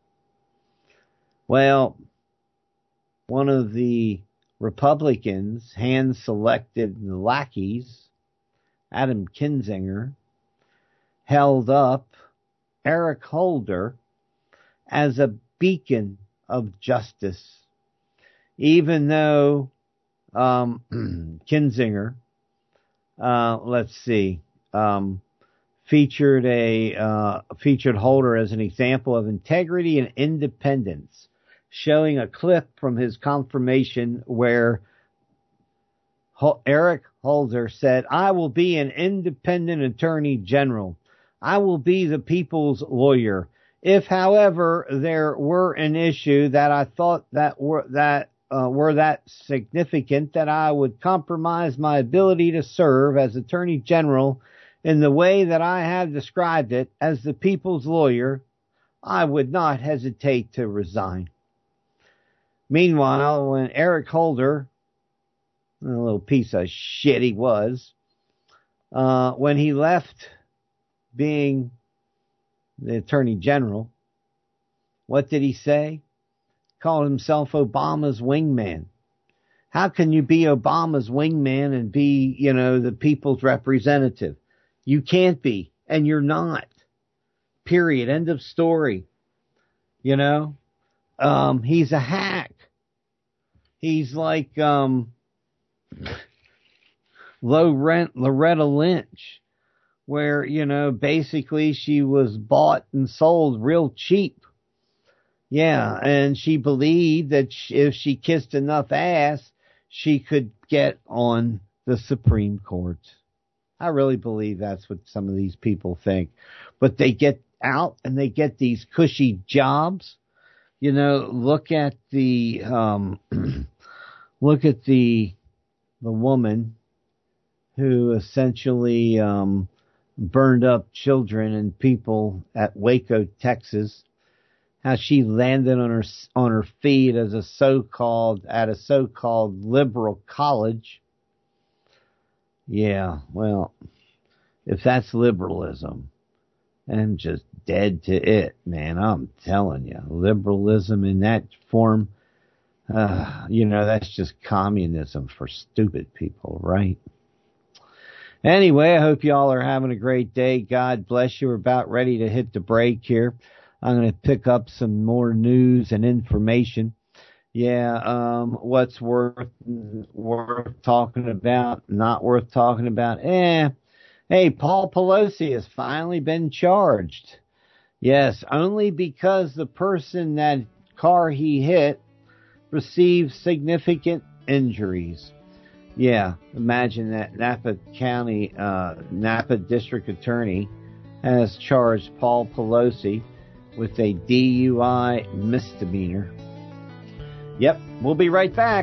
Well, one of the Republicans, hand-selected lackeys, Adam Kinzinger, held up Eric Holder as a beacon of justice, even though Kinzinger, featured Holder as an example of integrity and independence, showing a clip from his confirmation where Eric Holder said, "I will be an independent attorney general. I will be the people's lawyer. If, however, there were an issue that I thought that were that significant that I would compromise my ability to serve as attorney general in the way that I have described it as the people's lawyer, I would not hesitate to resign. Meanwhile, when Eric Holder, a little piece of shit he was, when he left being the Attorney General, what did he say? Called himself Obama's wingman. How can you be Obama's wingman and be, the people's representative? You can't be, and you're not. Period. End of story. He's a hack. He's like low rent Loretta Lynch, where, basically she was bought and sold real cheap. Yeah, and she believed that if she kissed enough ass, she could get on the Supreme Court. I really believe that's what some of these people think. But they get out and they get these cushy jobs. Look at the woman who essentially burned up children and people at Waco, Texas. How she landed on her feet at a so-called liberal college. Yeah, well, if that's liberalism, I'm just dead to it, man. I'm telling you, liberalism in that form, that's just communism for stupid people, right? Anyway, I hope y'all are having a great day. God bless you. We're about ready to hit the break here. I'm going to pick up some more news and information. Yeah, what's worth talking about, not worth talking about. Hey, Paul Pelosi has finally been charged. Yes, only because the person that car he hit received significant injuries. Yeah, imagine that. Napa District Attorney has charged Paul Pelosi with a DUI misdemeanor. Yep, we'll be right back.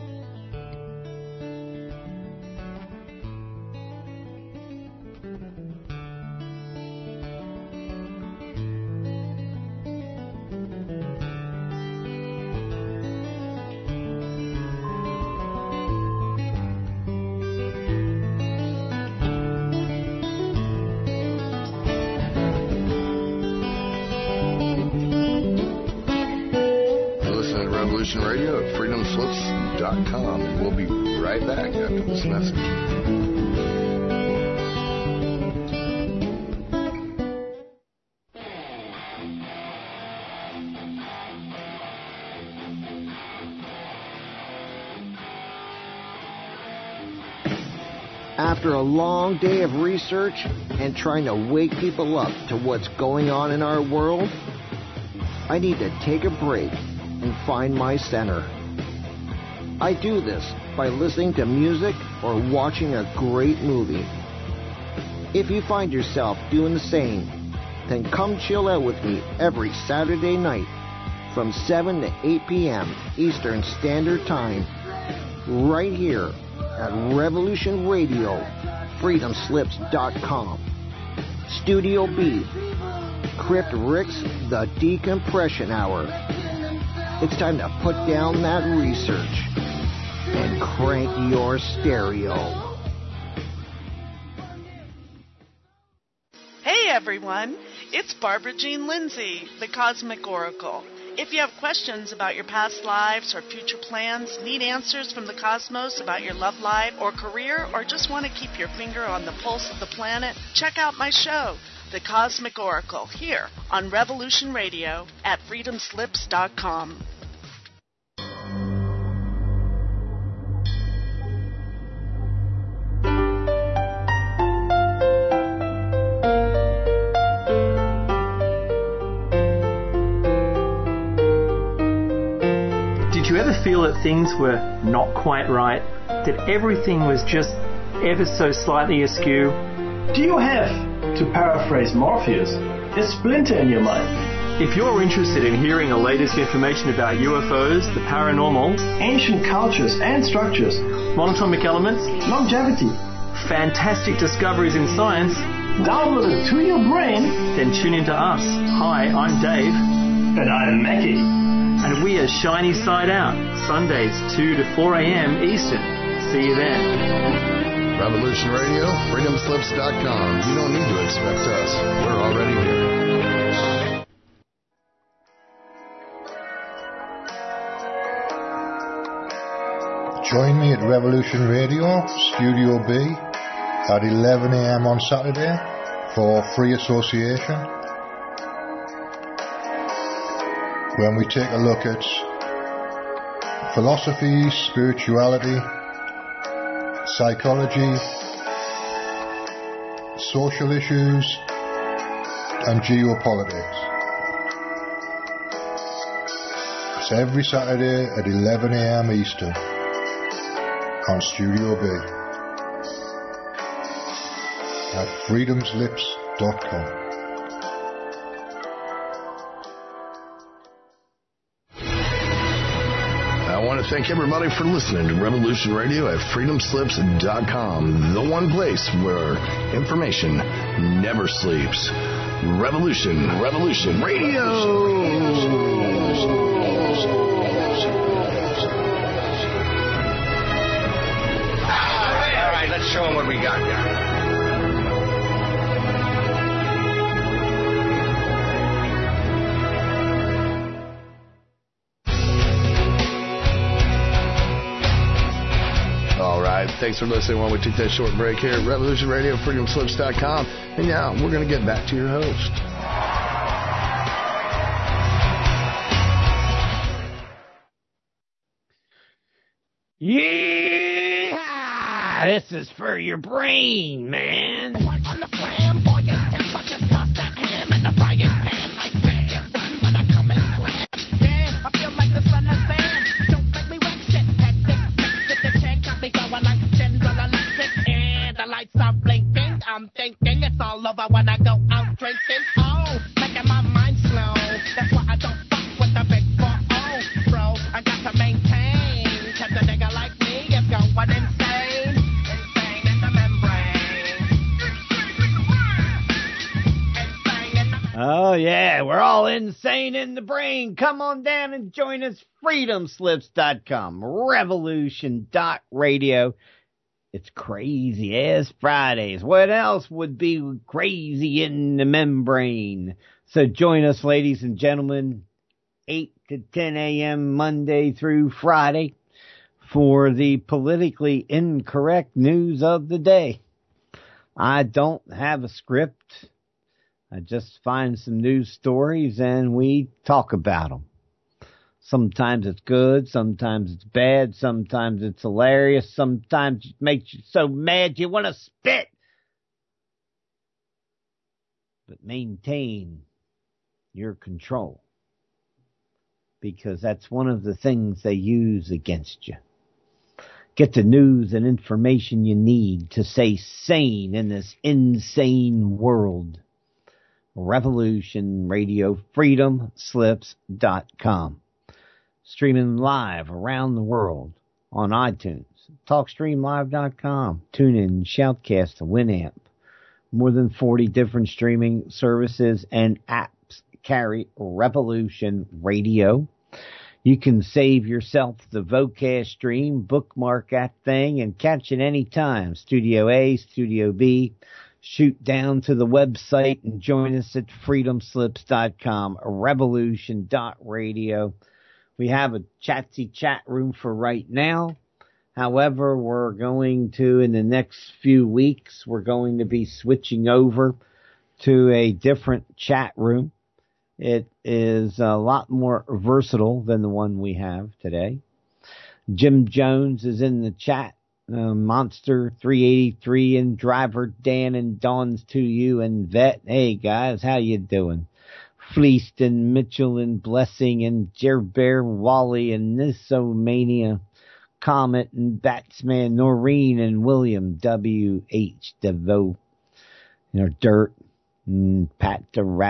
Radio at freedomslips.com, and we'll be right back after this message. After a long day of research and trying to wake people up to what's going on in our world, I need to take a break and find my center. I do this by listening to music or watching a great movie. If you find yourself doing the same, then come chill out with me every Saturday night from 7 to 8 p.m. Eastern Standard Time, right here at Revolution Radio, freedomslips.com. Studio B, Crypt Rick's The Decompression Hour. It's time to put down that research and crank your stereo. Hey everyone, it's Barbara Jean Lindsay, the Cosmic Oracle. If you have questions about your past lives or future plans, need answers from the cosmos about your love life or career, or just want to keep your finger on the pulse of the planet, check out my show, The Cosmic Oracle, here on Revolution Radio at freedomslips.com. Did you ever feel that things were not quite right? That everything was just ever so slightly askew? Do you have, to paraphrase Morpheus, a splinter in your mind? If you're interested in hearing the latest information about UFOs, the paranormal, ancient cultures and structures, monatomic elements, longevity, fantastic discoveries in science downloaded to your brain, then tune into us. Hi, I'm Dave. And I'm Mackie. And we are Shiny Side Out, Sundays 2 to 4 a.m. Eastern. See you then. Revolution Radio, freedomslips.com. You don't need to expect us. We're already here. Join me at Revolution Radio, Studio B, at 11 a.m. on Saturday for Free Association, when we take a look at philosophy, spirituality, psychology, social issues, and geopolitics. It's every Saturday at 11 a.m. Eastern on Studio B at freedomslips.com. I want to thank everybody for listening to Revolution Radio at freedomslips.com, the one place where information never sleeps. Revolution Radio. Let's show them what we got here. All right, thanks for listening while we take that short break here at Revolution Radio, freedomslips.com. And now we're going to get back to your host. Yeah! This is for your brain, man. I'm thinking it's all over when I go out drinking. Oh, making my mind slow. That's why I don't fuck with the big 4-0, bro. I got to maintain. Cause a nigga like me is going insane. Insane in the membrane. Insane in the Oh, yeah, we're all insane in the brain. Come on down and join us. freedomslips.com, revolution.radio. It's crazy ass Fridays. What else would be crazy in the membrane? So join us, ladies and gentlemen, 8 to 10 a.m. Monday through Friday for the politically incorrect news of the day. I don't have a script. I just find some news stories and we talk about them. Sometimes it's good, sometimes it's bad, sometimes it's hilarious, sometimes it makes you so mad you want to spit. But maintain your control, because that's one of the things they use against you. Get the news and information you need to stay sane in this insane world. Revolution Radio, freedomslips.com. Streaming live around the world on iTunes, TalkStreamLive.com, TuneIn, Shoutcast, Winamp. More than 40 different streaming services and apps carry Revolution Radio. You can save yourself the Vocast stream, bookmark that thing, and catch it any time. Studio A, Studio B. Shoot down to the website and join us at freedomslips.com, revolution.radio. We have a Chatsy chat room for right now. However, we're going to, in the next few weeks, we're going to be switching over to a different chat room. It is a lot more versatile than the one we have today. Jim Jones is in the chat. Monster 383 and Driver Dan and Dawn's to you and Vet. Hey guys, how you doing? Fleeced and Mitchell and Blessing and Jerbear Wally and Nissomania, Comet and Batsman, Noreen and William W.H. DeVoe, Dirt and Pat the Rabbit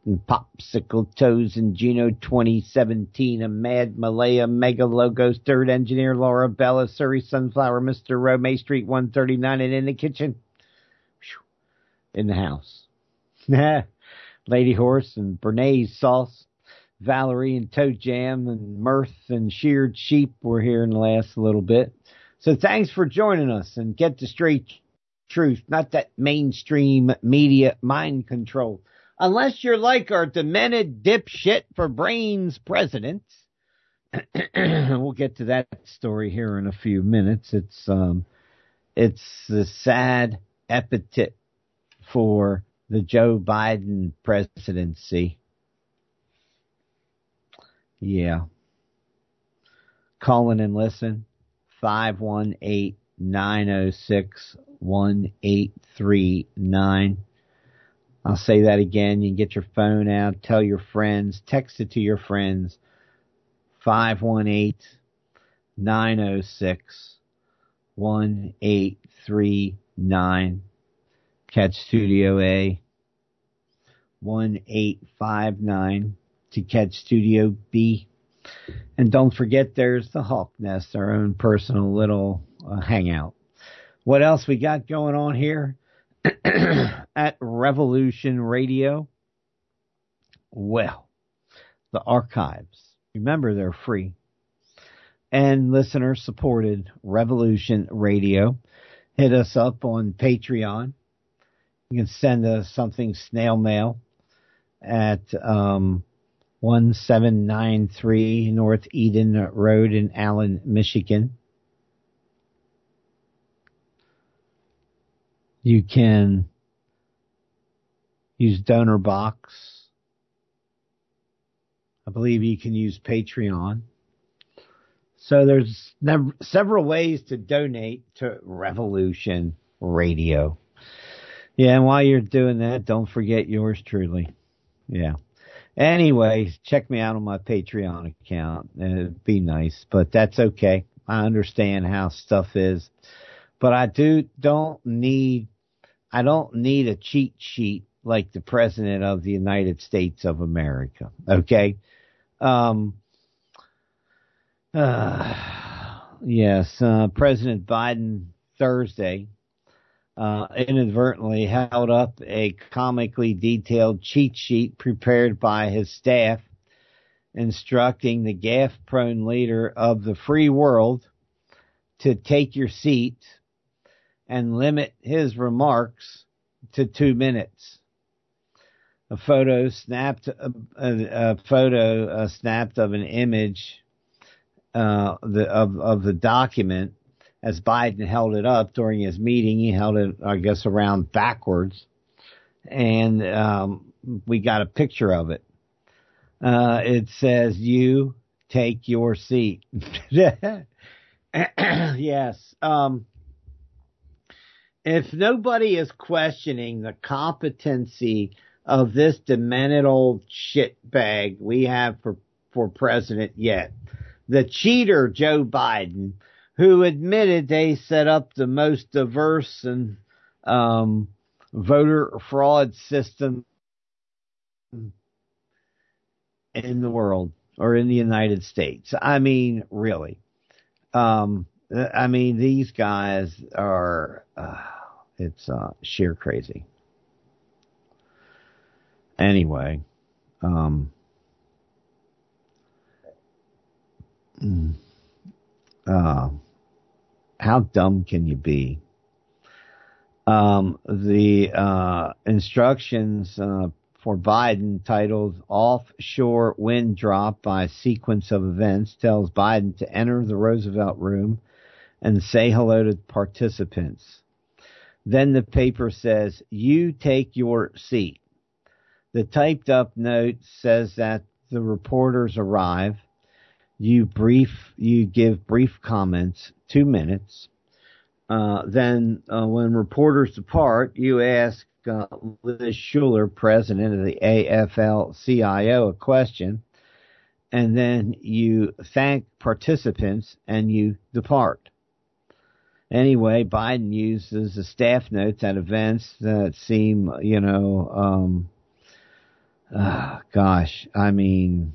and Popsicle Toes and Gino 2017, a Mad Malaya, Mega Logos, Third Engineer, Laura Bella, Surrey Sunflower, Mr. Rowe, May Street 139, and in the kitchen, in the house. Lady Horse and Bernays Sauce, Valerie and Toe Jam and Mirth and Sheared Sheep were here in the last little bit. So thanks for joining us and get the straight truth, not that mainstream media mind control. Unless you're like our demented dipshit for brains president. We'll get to that story here in a few minutes. It's the sad epithet for the Joe Biden presidency. Yeah. Call in and listen. 518-906-1839. I'll say that again. You can get your phone out, tell your friends, text it to your friends. 518-906-1839. Catch Studio A. 1859 to catch Studio B. And don't forget, there's the Hawk Nest, our own personal little hangout. What else we got going on here at Revolution Radio? Well, the archives. Remember, they're free. And listener-supported Revolution Radio. Hit us up on Patreon. You can send us something snail mail at 1793 North Eden Road in Allen, Michigan. You can use Donor Box. I believe you can use Patreon. So there's several ways to donate to Revolution Radio. Yeah, and while you're doing that, don't forget yours truly. Yeah. Anyway, check me out on my Patreon account. It'd be nice, but that's okay. I understand how stuff is. But I don't need a cheat sheet like the President of the United States of America. Okay? Yes, President Biden Thursday inadvertently held up a comically detailed cheat sheet prepared by his staff, instructing the gaffe-prone leader of the free world to take your seat and limit his remarks to 2 minutes. A photo snapped of an image of the document. As Biden held it up during his meeting, he held it, I guess, around backwards, and we got a picture of it. It says, "You take your seat." Yes. If nobody is questioning the competency of this demented old shitbag we have for president yet, the cheater Joe Biden, who admitted they set up the most diverse and voter fraud system in the world, or in the United States. I mean, really. These guys are, it's sheer crazy. Anyway, how dumb can you be? The instructions for Biden, titled Offshore Wind Drop by Sequence of Events, tells Biden to enter the Roosevelt Room and say hello to participants. Then the paper says, "You take your seat." The typed up note says that the reporters arrive. You give brief comments, 2 minutes. Then when reporters depart, you ask Liz Schuler, president of the AFL-CIO, a question, and then you thank participants and you depart. Anyway, Biden uses the staff notes at events that seem, Gosh, I mean,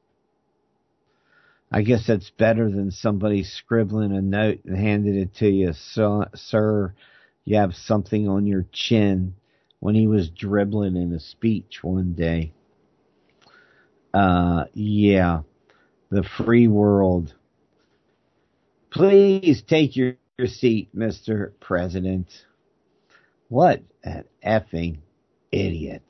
I guess that's better than somebody scribbling a note and handing it to you. So, sir, you have something on your chin, when he was dribbling in a speech one day. Yeah, the free world. Please take your seat, Mr. President. What an effing idiot.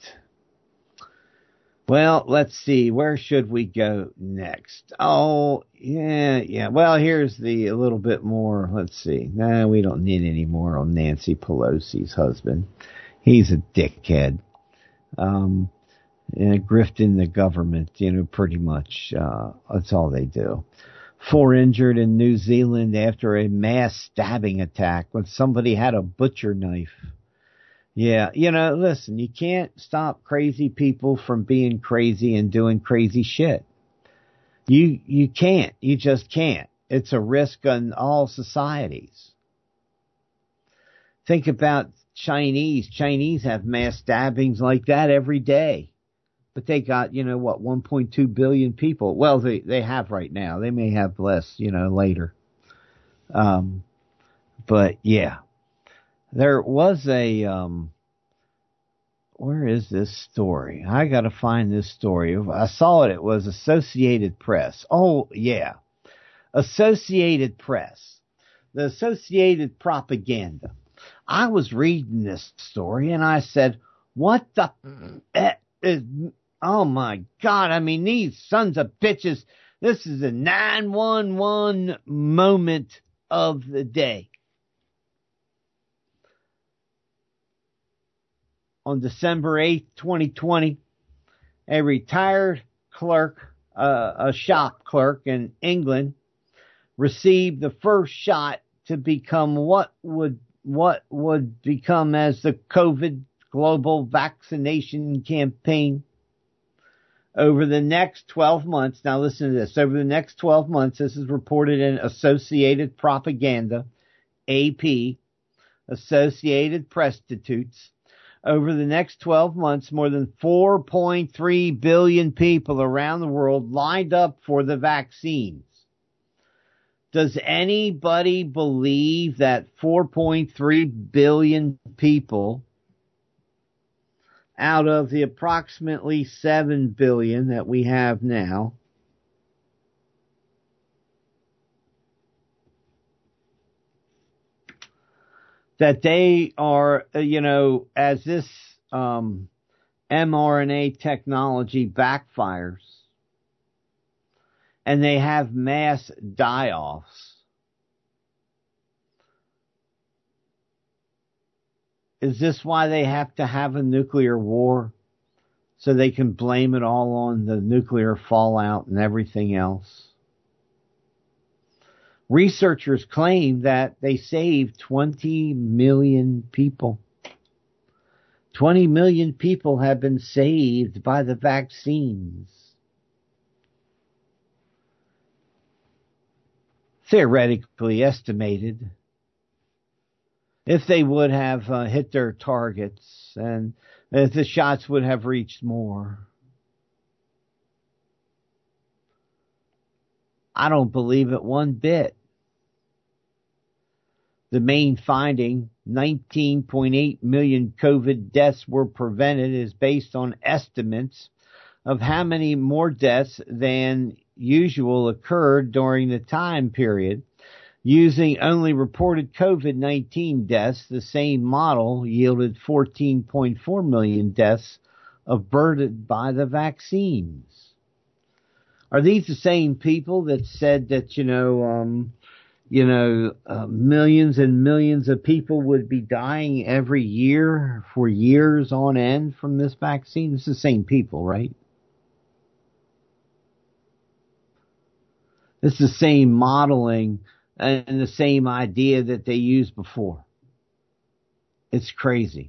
Well, let's see. Where should we go next? Oh, yeah. Well, here's a little bit more. Let's see. No, we don't need any more on Nancy Pelosi's husband. He's a dickhead. And grifting the government, pretty much. That's all they do. 4 injured in New Zealand after a mass stabbing attack when somebody had a butcher knife. Yeah, listen, you can't stop crazy people from being crazy and doing crazy shit. You can't. You just can't. It's a risk on all societies. Think about Chinese. Chinese have mass stabbings like that every day. But they got, 1.2 billion people. Well, they have right now. They may have less, later. But yeah. There was a, where is this story? I gotta find this story. I saw it. It was Associated Press. Oh, yeah. Associated Press. The Associated Propaganda. I was reading this story and I said, what the, oh my God. I mean, these sons of bitches. This is a 911 moment of the day. On December 8th, 2020, a retired clerk, a shop clerk in England, received the first shot to become what would become as the COVID global vaccination campaign. Over the next 12 months, now listen to this, over the next 12 months, this is reported in Associated Propaganda, AP, Associated Prostitutes. Over the next 12 months, more than 4.3 billion people around the world lined up for the vaccines. Does anybody believe that 4.3 billion people out of the approximately 7 billion that we have now that they are, as this mRNA technology backfires and they have mass die-offs, is this why they have to have a nuclear war? So they can blame it all on the nuclear fallout and everything else? Researchers claim that they saved 20 million people. 20 million people have been saved by the vaccines. Theoretically estimated, if they would have hit their targets and if the shots would have reached more. I don't believe it one bit. The main finding, 19.8 million COVID deaths were prevented, is based on estimates of how many more deaths than usual occurred during the time period. Using only reported COVID-19 deaths, the same model yielded 14.4 million deaths averted by the vaccines. Are these the same people that said that, millions and millions of people would be dying every year for years on end from this vaccine? It's the same people, right? It's the same modeling and the same idea that they used before. It's crazy.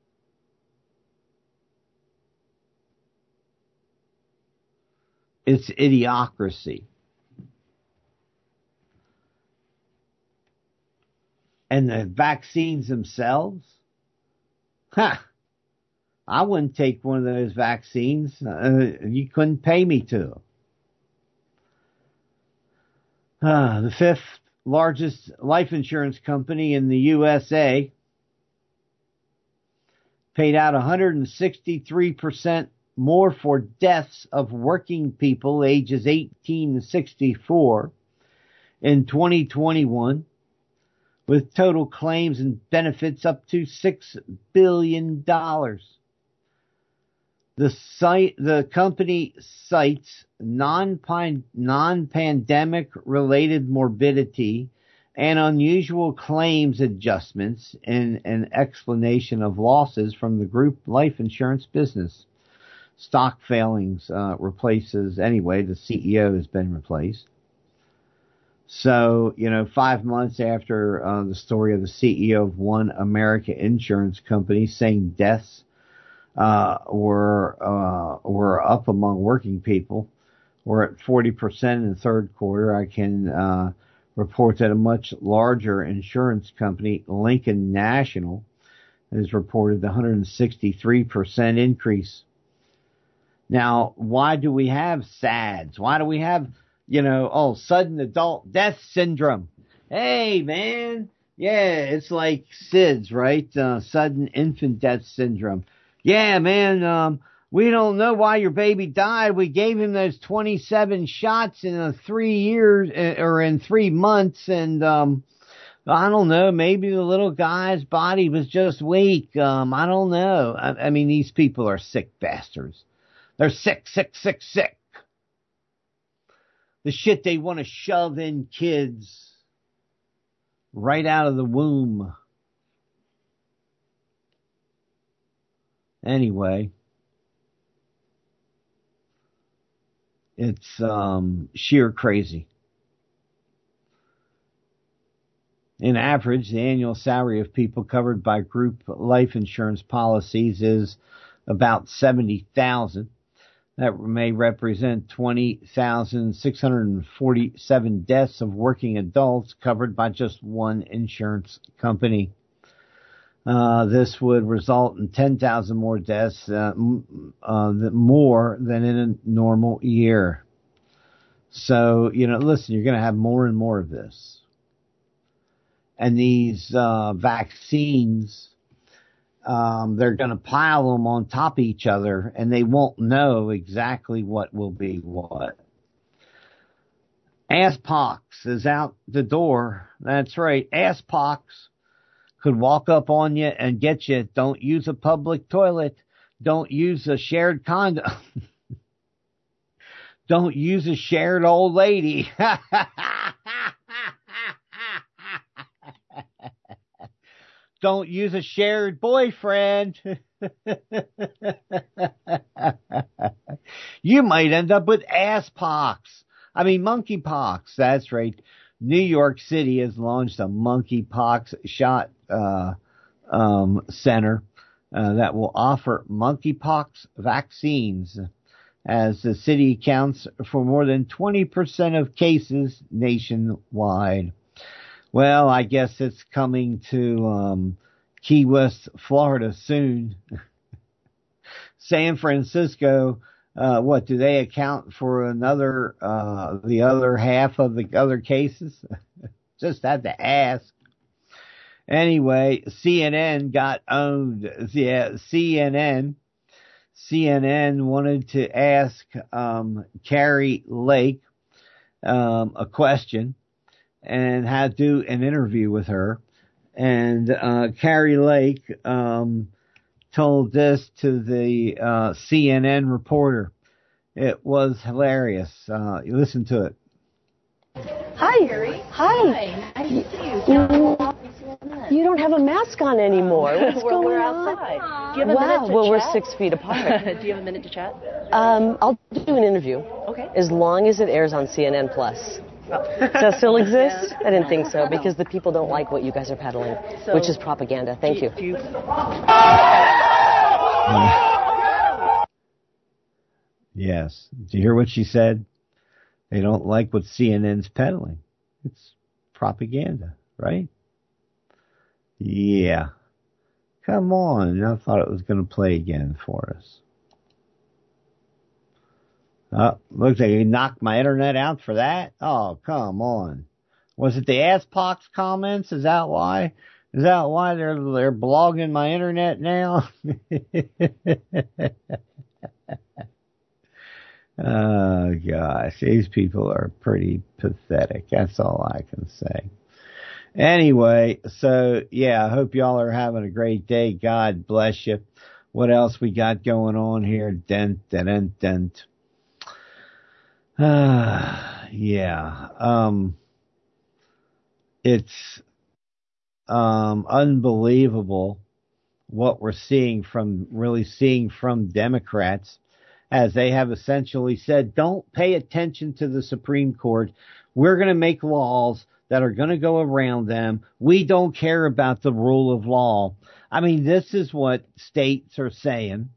It's idiocracy. And the vaccines themselves? I wouldn't take one of those vaccines. You couldn't pay me to. The fifth largest life insurance company in the USA paid out 163% more for deaths of working people ages 18 to 64 in 2021, with total claims and benefits up to $6 billion. The company cites non-pandemic related morbidity and unusual claims adjustments in an explanation of losses from the group life insurance business. Stock failings replaces, anyway, the CEO has been replaced. So, 5 months after the story of the CEO of One America Insurance Company saying deaths were up among working people, we're at 40% in the third quarter. I can report that a much larger insurance company, Lincoln National, has reported the 163% increase. Now, why do we have SADS? Why do we have, sudden adult death syndrome? Hey, man. Yeah, it's like SIDS, right? Sudden infant death syndrome. Yeah, man, we don't know why your baby died. We gave him those 27 shots in 3 years, or in 3 months, and I don't know, maybe the little guy's body was just weak. I don't know. I mean, these people are sick bastards. They're sick. The shit they want to shove in kids right out of the womb. Anyway, it's sheer crazy. In average, the annual salary of people covered by group life insurance policies is about $70,000. That may represent 20,647 deaths of working adults covered by just one insurance company. This would result in 10,000 more deaths, more than in a normal year. So, listen, you're going to have more and more of this. And these vaccines, they're going to pile them on top of each other, and they won't know exactly what will be what. Asspox is out the door. That's right. Asspox could walk up on you and get you. Don't use a public toilet. Don't use a shared condom. Don't use a shared old lady. Don't use a shared boyfriend. You might end up with monkeypox. That's right. New York City has launched a monkeypox shot center that will offer monkeypox vaccines, as the city accounts for more than 20% of cases nationwide. Well, I guess it's coming to Key West, Florida soon. San Francisco, what, do they account for another, the other half of the other cases? Just had to ask. Anyway, CNN got owned. Yeah, CNN wanted to ask Kari Lake a question and had to do an interview with her. And Kari Lake told this to the CNN reporter. It was hilarious. Listen to it. Hi. Hi. Nice to see you. You don't have a mask on anymore. What's going we're on? Outside. Do you have a minute to well, chat? we're 6 feet apart. Do you have a minute to chat? I'll do an interview. Okay. As long as it airs on CNN Plus. Does that still exist? I didn't think so, because the people don't like what you guys are peddling, which is propaganda. Thank you. Yes. Do you hear what she said? They don't like what CNN's peddling. It's propaganda, right? Yeah. Come on. I thought it was going to play again for us. Looks like you knocked my internet out for that. Oh, come on. Was it the AssPox comments? Is that why? Is that why they're blogging my internet now? Oh, gosh. These people are pretty pathetic. That's all I can say. Anyway, so, yeah, I hope y'all are having a great day. God bless you. What else we got going on here? Dent. It's unbelievable what we're seeing from Democrats, as they have essentially said, don't pay attention to the Supreme Court. We're going to make laws that are going to go around them. We don't care about the rule of law. I mean, this is what states are saying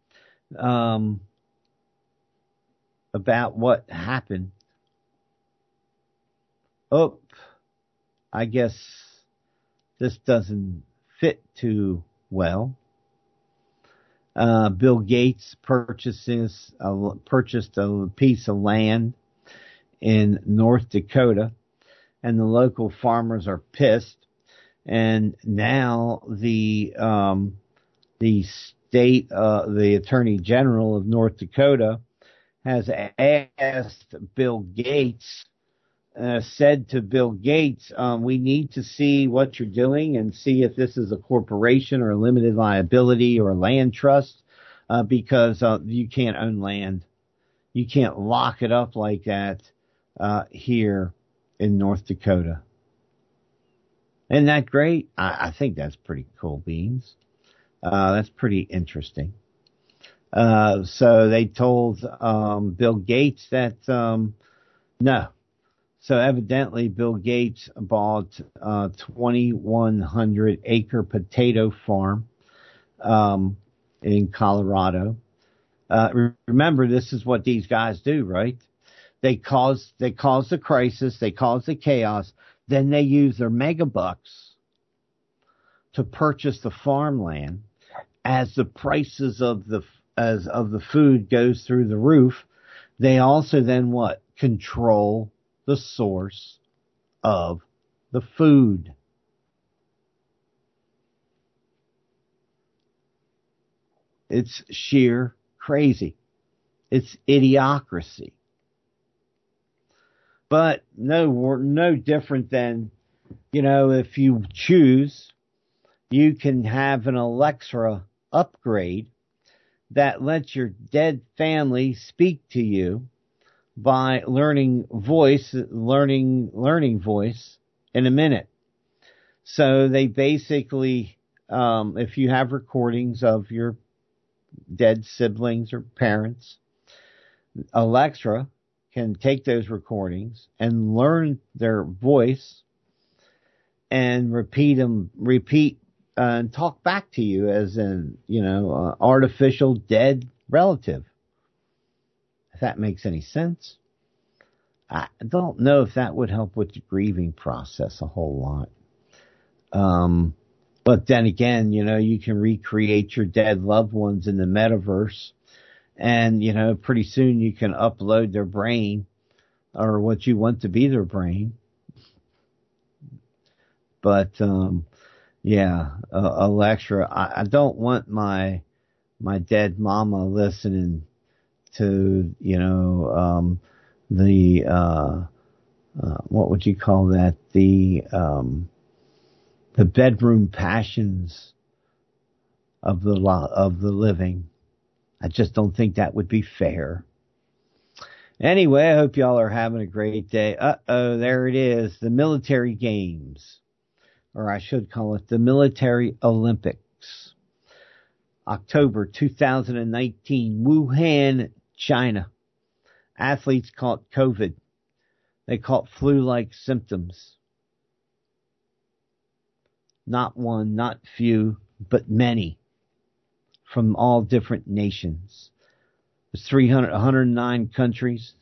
about what happened. Oh, I guess this doesn't fit too well. Bill Gates purchased a piece of land in North Dakota, and the local farmers are pissed. And now the Attorney General of North Dakota has asked Bill Gates, said to Bill Gates, we need to see what you're doing and see if this is a corporation or a limited liability or a land trust, because you can't own land. You can't lock it up like that here in North Dakota. Isn't that great? I think that's pretty cool beans. That's pretty interesting. So they told Bill Gates that no. So evidently Bill Gates bought a 2,100 acre potato farm in Colorado. Remember, this is what these guys do, right? They cause the crisis, they cause the chaos, then they use their mega bucks to purchase the farmland. As the prices of the food goes through the roof, they also then what? Control the source of the food. It's sheer crazy. It's idiocracy. But no different than, if you choose, you can have an Alexa upgrade that lets your dead family speak to you by learning voice in a minute. So they basically, if you have recordings of your dead siblings or parents, Alexa can take those recordings and learn their voice and repeat and talk back to you as an, artificial dead relative. If that makes any sense. I don't know if that would help with the grieving process a whole lot. But then again, you can recreate your dead loved ones in the metaverse, and, pretty soon you can upload their brain or what you want to be their brain. But, Alexa, I don't want my dead mama listening to, what would you call that? The bedroom passions of the living. I just don't think that would be fair. Anyway, I hope y'all are having a great day. There it is. The military games, or I should call it the military Olympics. October 2019, Wuhan, China. Athletes caught COVID. They caught flu-like symptoms. Not one, not few, but many from all different nations. There's 109 countries,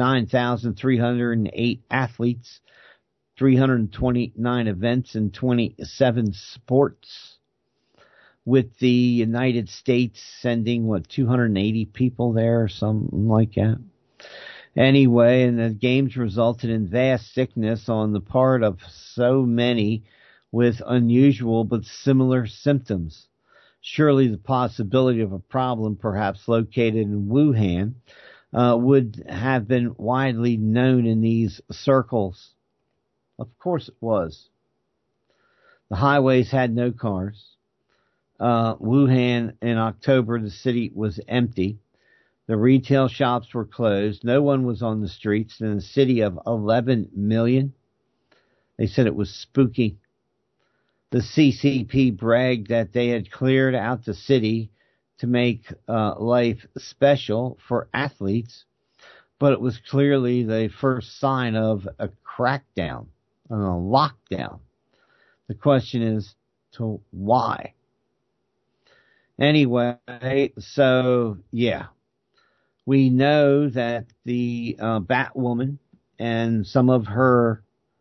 9,308 athletes, 329 events, and 27 sports. with the United States sending, 280 people there or something like that. Anyway, and the games resulted in vast sickness on the part of so many with unusual but similar symptoms. Surely the possibility of a problem perhaps located in Wuhan would have been widely known in these circles. Of course it was. The highways had no cars. Wuhan in October, the city was empty. The retail shops were closed. No one was on the streets. In a city of 11 million, they said it was spooky. The CCP bragged that they had cleared out the city to make life special for athletes, but it was clearly the first sign of a crackdown, a lockdown. The question is, to why? Anyway, so yeah. We know that the Batwoman and some of her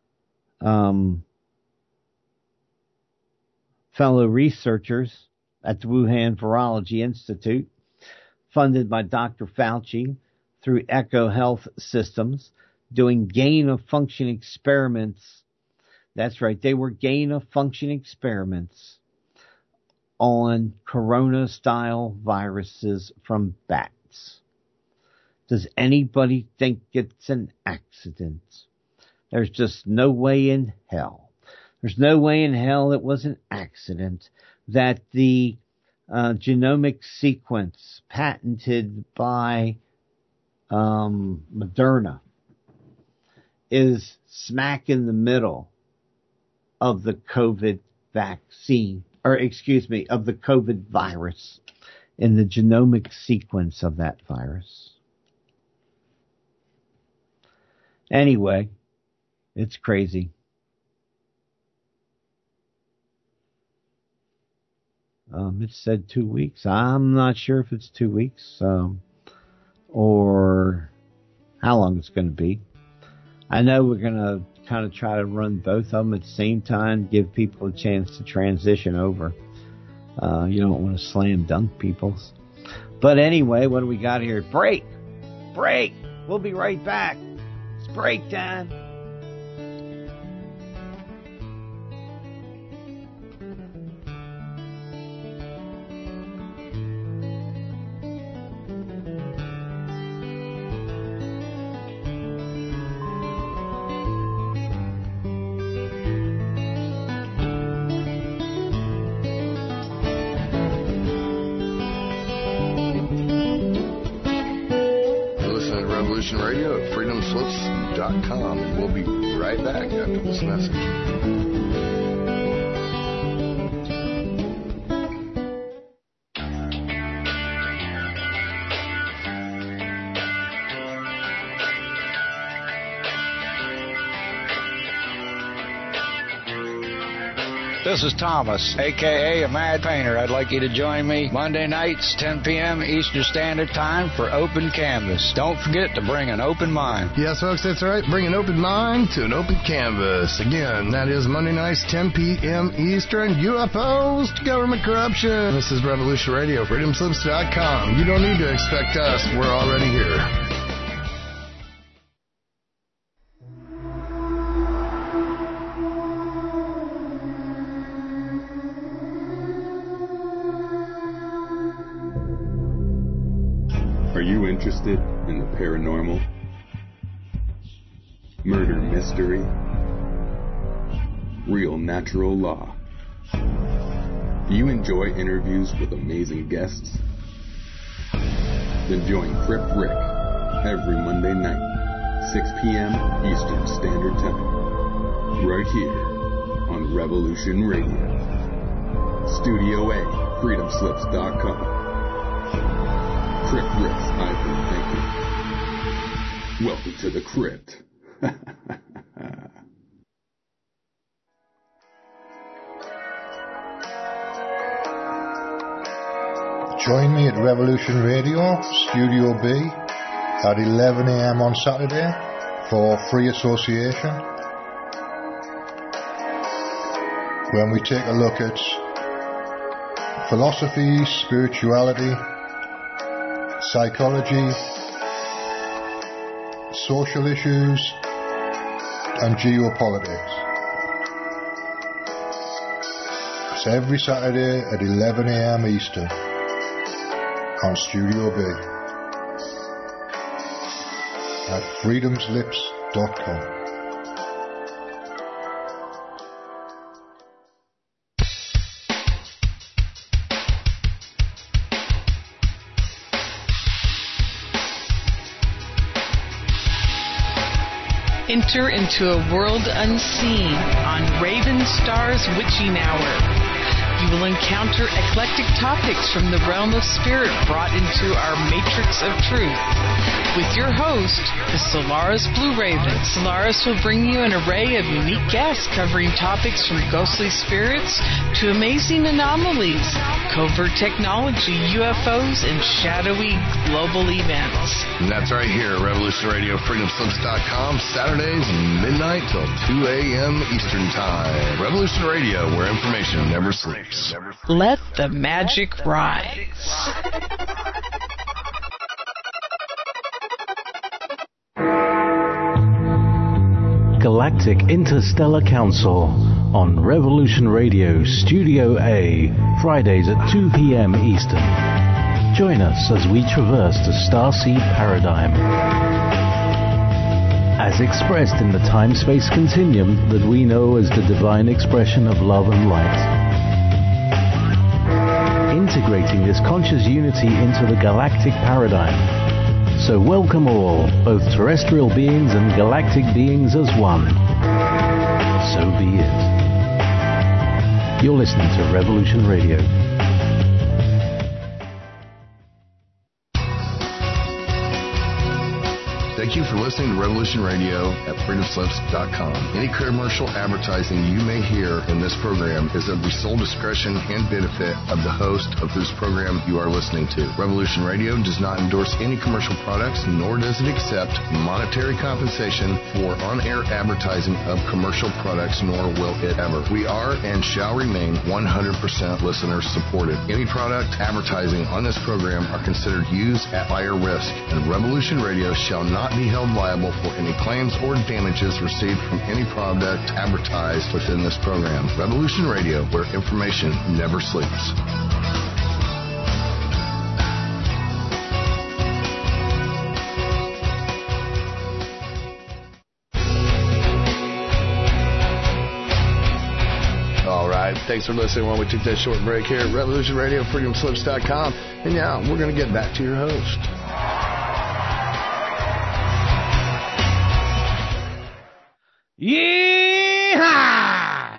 fellow researchers at the Wuhan Virology Institute, funded by Dr. Fauci through Echo Health Systems, doing gain-of-function experiments. That's right, they were gain-of-function experiments on corona-style viruses from bats. Does anybody think it's an accident? There's just no way in hell. There's no way in hell it was an accident that the genomic sequence patented by Moderna is smack in the middle of the COVID vaccine, or excuse me, of the COVID virus in the genomic sequence of that virus. Anyway, it's crazy. It said 2 weeks. I'm not sure if it's 2 weeks, or how long it's going to be. I know we're going to kind of try to run both of them at the same time, give people a chance to transition over. You don't want to slam dunk people. But anyway, what do we got here? Break! We'll be right back. It's break time. Radio at freedomslips.com, and we'll be right back after this message. This is Thomas, a.k.a. a Mad Painter. I'd like you to join me Monday nights, 10 p.m. Eastern Standard Time for Open Canvas. Don't forget to bring an open mind. Yes, folks, that's right. Bring an open mind to an open canvas. Again, that is Monday nights, 10 p.m. Eastern. UFOs to government corruption. This is Revolution Radio, freedomslips.com. You don't need to expect us. We're already here. Are you interested in the paranormal, murder mystery, real natural law? Do you enjoy interviews with amazing guests? Then join Crip Rick every Monday night, 6 p.m. Eastern Standard Time, right here on Revolution Radio. Studio A, freedomslips.com. Crip Rick's iPhone, thank you. Welcome to the Crypt. Join me at Revolution Radio, Studio B, at 11 a.m. on Saturday for Free Association, when we take a look at philosophy, spirituality, psychology, social issues, and geopolitics. It's every Saturday at 11 a.m. Eastern on Studio B at freedomslips.com. Enter into a world unseen on Raven Star's Witching Hour. You will encounter eclectic topics from the realm of spirit brought into our matrix of truth. With your host, the Solaris Blue Raven. Solaris will bring you an array of unique guests covering topics from ghostly spirits to amazing anomalies, covert technology, UFOs, and shadowy global events. And that's right here at Revolution Radio, freedomslips.com, Saturdays, midnight till 2 a.m. Eastern Time. Revolution Radio, where information never sleeps. Let the magic rise. Galactic Interstellar Council on Revolution Radio Studio A, Fridays at 2 p.m. Eastern. Join us as we traverse the starseed paradigm, as expressed in the time-space continuum that we know as the divine expression of love and light. Integrating this conscious unity into the galactic paradigm. So welcome all, both terrestrial beings and galactic beings as one. So be it. You're listening to Revolution Radio. Thank you for listening to Revolution Radio at freedomslips.com. Any commercial advertising you may hear in this program is of the sole discretion and benefit of the host of whose program you are listening to. Revolution Radio does not endorse any commercial products, nor does it accept monetary compensation for on-air advertising of commercial products, nor will it ever. We are and shall remain 100% listener supported. Any product advertising on this program are considered used at higher risk, and Revolution Radio shall not be held liable for any claims or damages received from any product advertised within this program. Revolution Radio, where information never sleeps. All right, thanks for listening while we took that short break here at Revolution Radio, freedomslips.com. And now we're going to get back to your host. Yeehaw!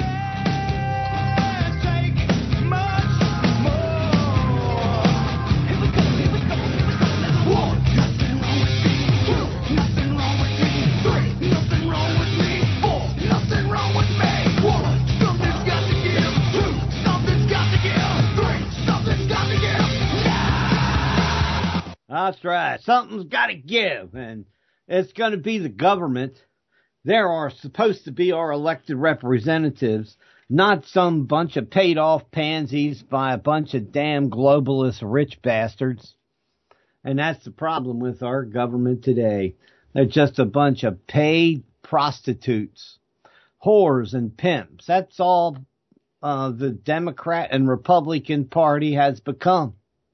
That's right. Something's got to give, and it's going to be the government. There are supposed to be our elected representatives, not some bunch of paid-off pansies by a bunch of damn globalist rich bastards. And that's the problem with our government today. They're just a bunch of paid prostitutes, whores and pimps. That's all the Democrat and Republican Party has become.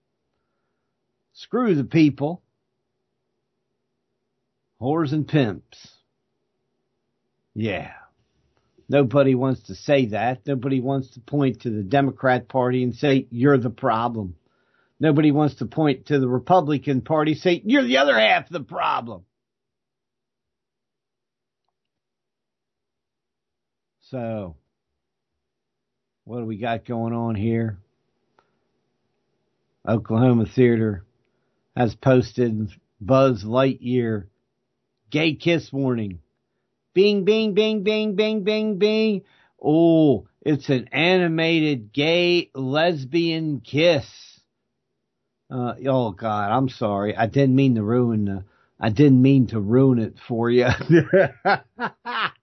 Screw the people. Whores and pimps. Yeah. Nobody wants to say that. Nobody wants to point to the Democrat Party and say, you're the problem. Nobody wants to point to the Republican Party and say, you're the other half of the problem. So, what do we got going on here? Oklahoma Theater has posted Buzz Lightyear gay kiss warning. Bing, bing, bing, bing, bing, bing, bing. Oh, it's an animated gay lesbian kiss. Oh God, I'm sorry. I didn't mean to ruin it for you.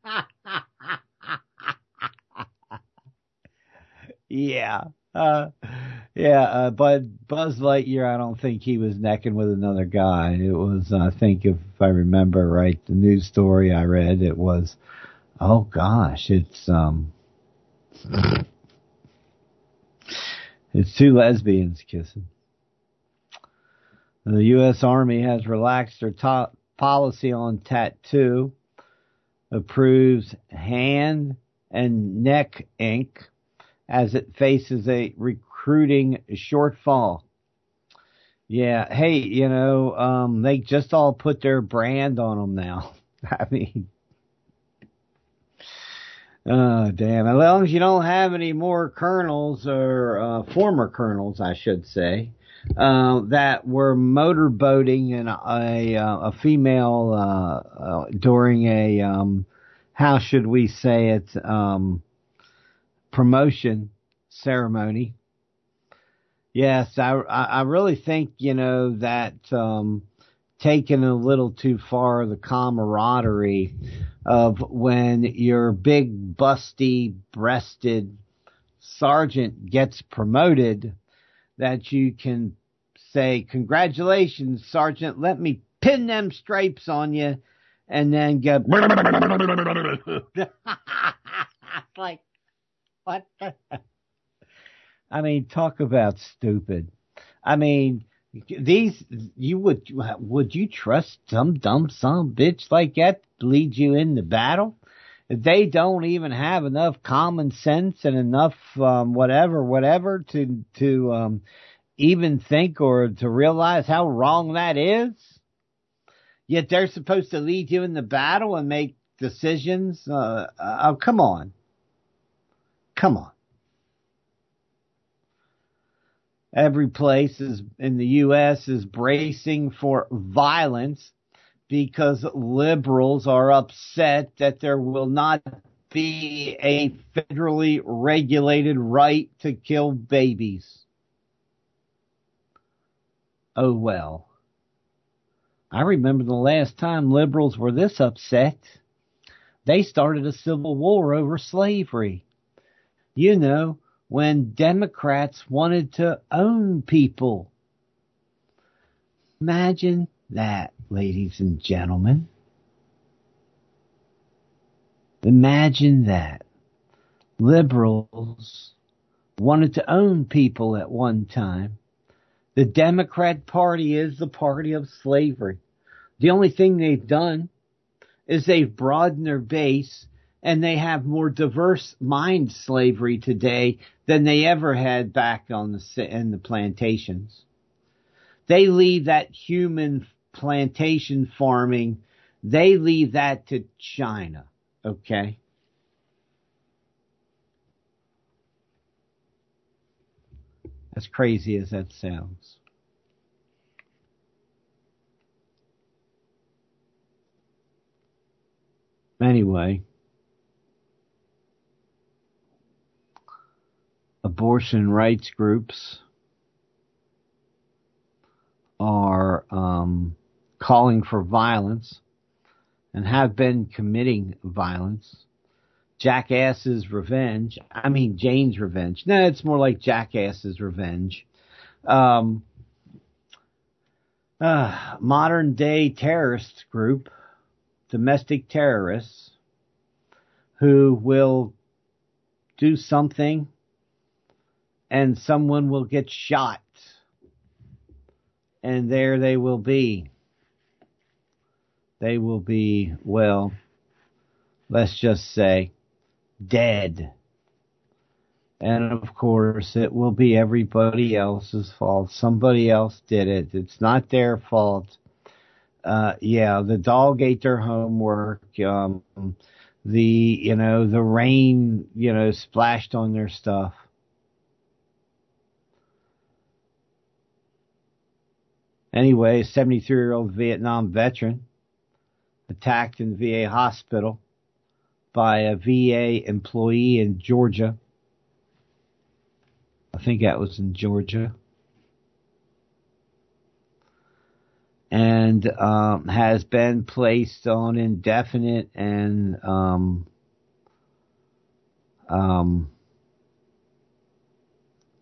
Yeah. Yeah, but Buzz Lightyear, I don't think he was necking with another guy. It was, I think, if I remember right, the news story I read, it was, oh gosh, it's two lesbians kissing. The U.S. Army has relaxed their top policy on tattoo, approves hand and neck ink as it faces a recruiting shortfall. Yeah, hey, they just all put their brand on them now. I mean, oh, damn. As long as you don't have any more colonels or former colonels, I should say, that were motorboating in a female during a how should we say it, promotion ceremony. Yes, I really think, that taken a little too far, the camaraderie of when your big busty breasted sergeant gets promoted, that you can say, congratulations, Sergeant, let me pin them stripes on you, and then get like, what the? I mean, talk about stupid. I mean, would you trust some dumb son of a bitch like that to lead you into battle? They don't even have enough common sense and enough whatever to even think or to realize how wrong that is. Yet they're supposed to lead you in the battle and make decisions. Oh, come on. Every place in the U.S. is bracing for violence because liberals are upset that there will not be a federally regulated right to kill babies. Oh, well. I remember the last time liberals were this upset. They started a civil war over slavery. When Democrats wanted to own people. Imagine that, ladies and gentlemen. Imagine that. Liberals wanted to own people at one time. The Democrat Party is the party of slavery. The only thing they've done is they've broadened their base, and they have more diverse mind slavery today than they ever had back in the plantations. They leave that human plantation farming, they leave that to China, okay? As crazy as that sounds. Anyway, abortion rights groups are calling for violence and have been committing violence. Jackass's revenge. I mean, Jane's revenge. No, it's more like Jackass's revenge. Modern day terrorist group, domestic terrorists, who will do something and someone will get shot. And there they will be. They will be, well, let's just say, dead. And of course, it will be everybody else's fault. Somebody else did it. It's not their fault. The dog ate their homework. The rain, splashed on their stuff. Anyway, a 73-year-old Vietnam veteran attacked in the VA hospital by a VA employee in Georgia. I think that was in Georgia. And has been placed on indefinite and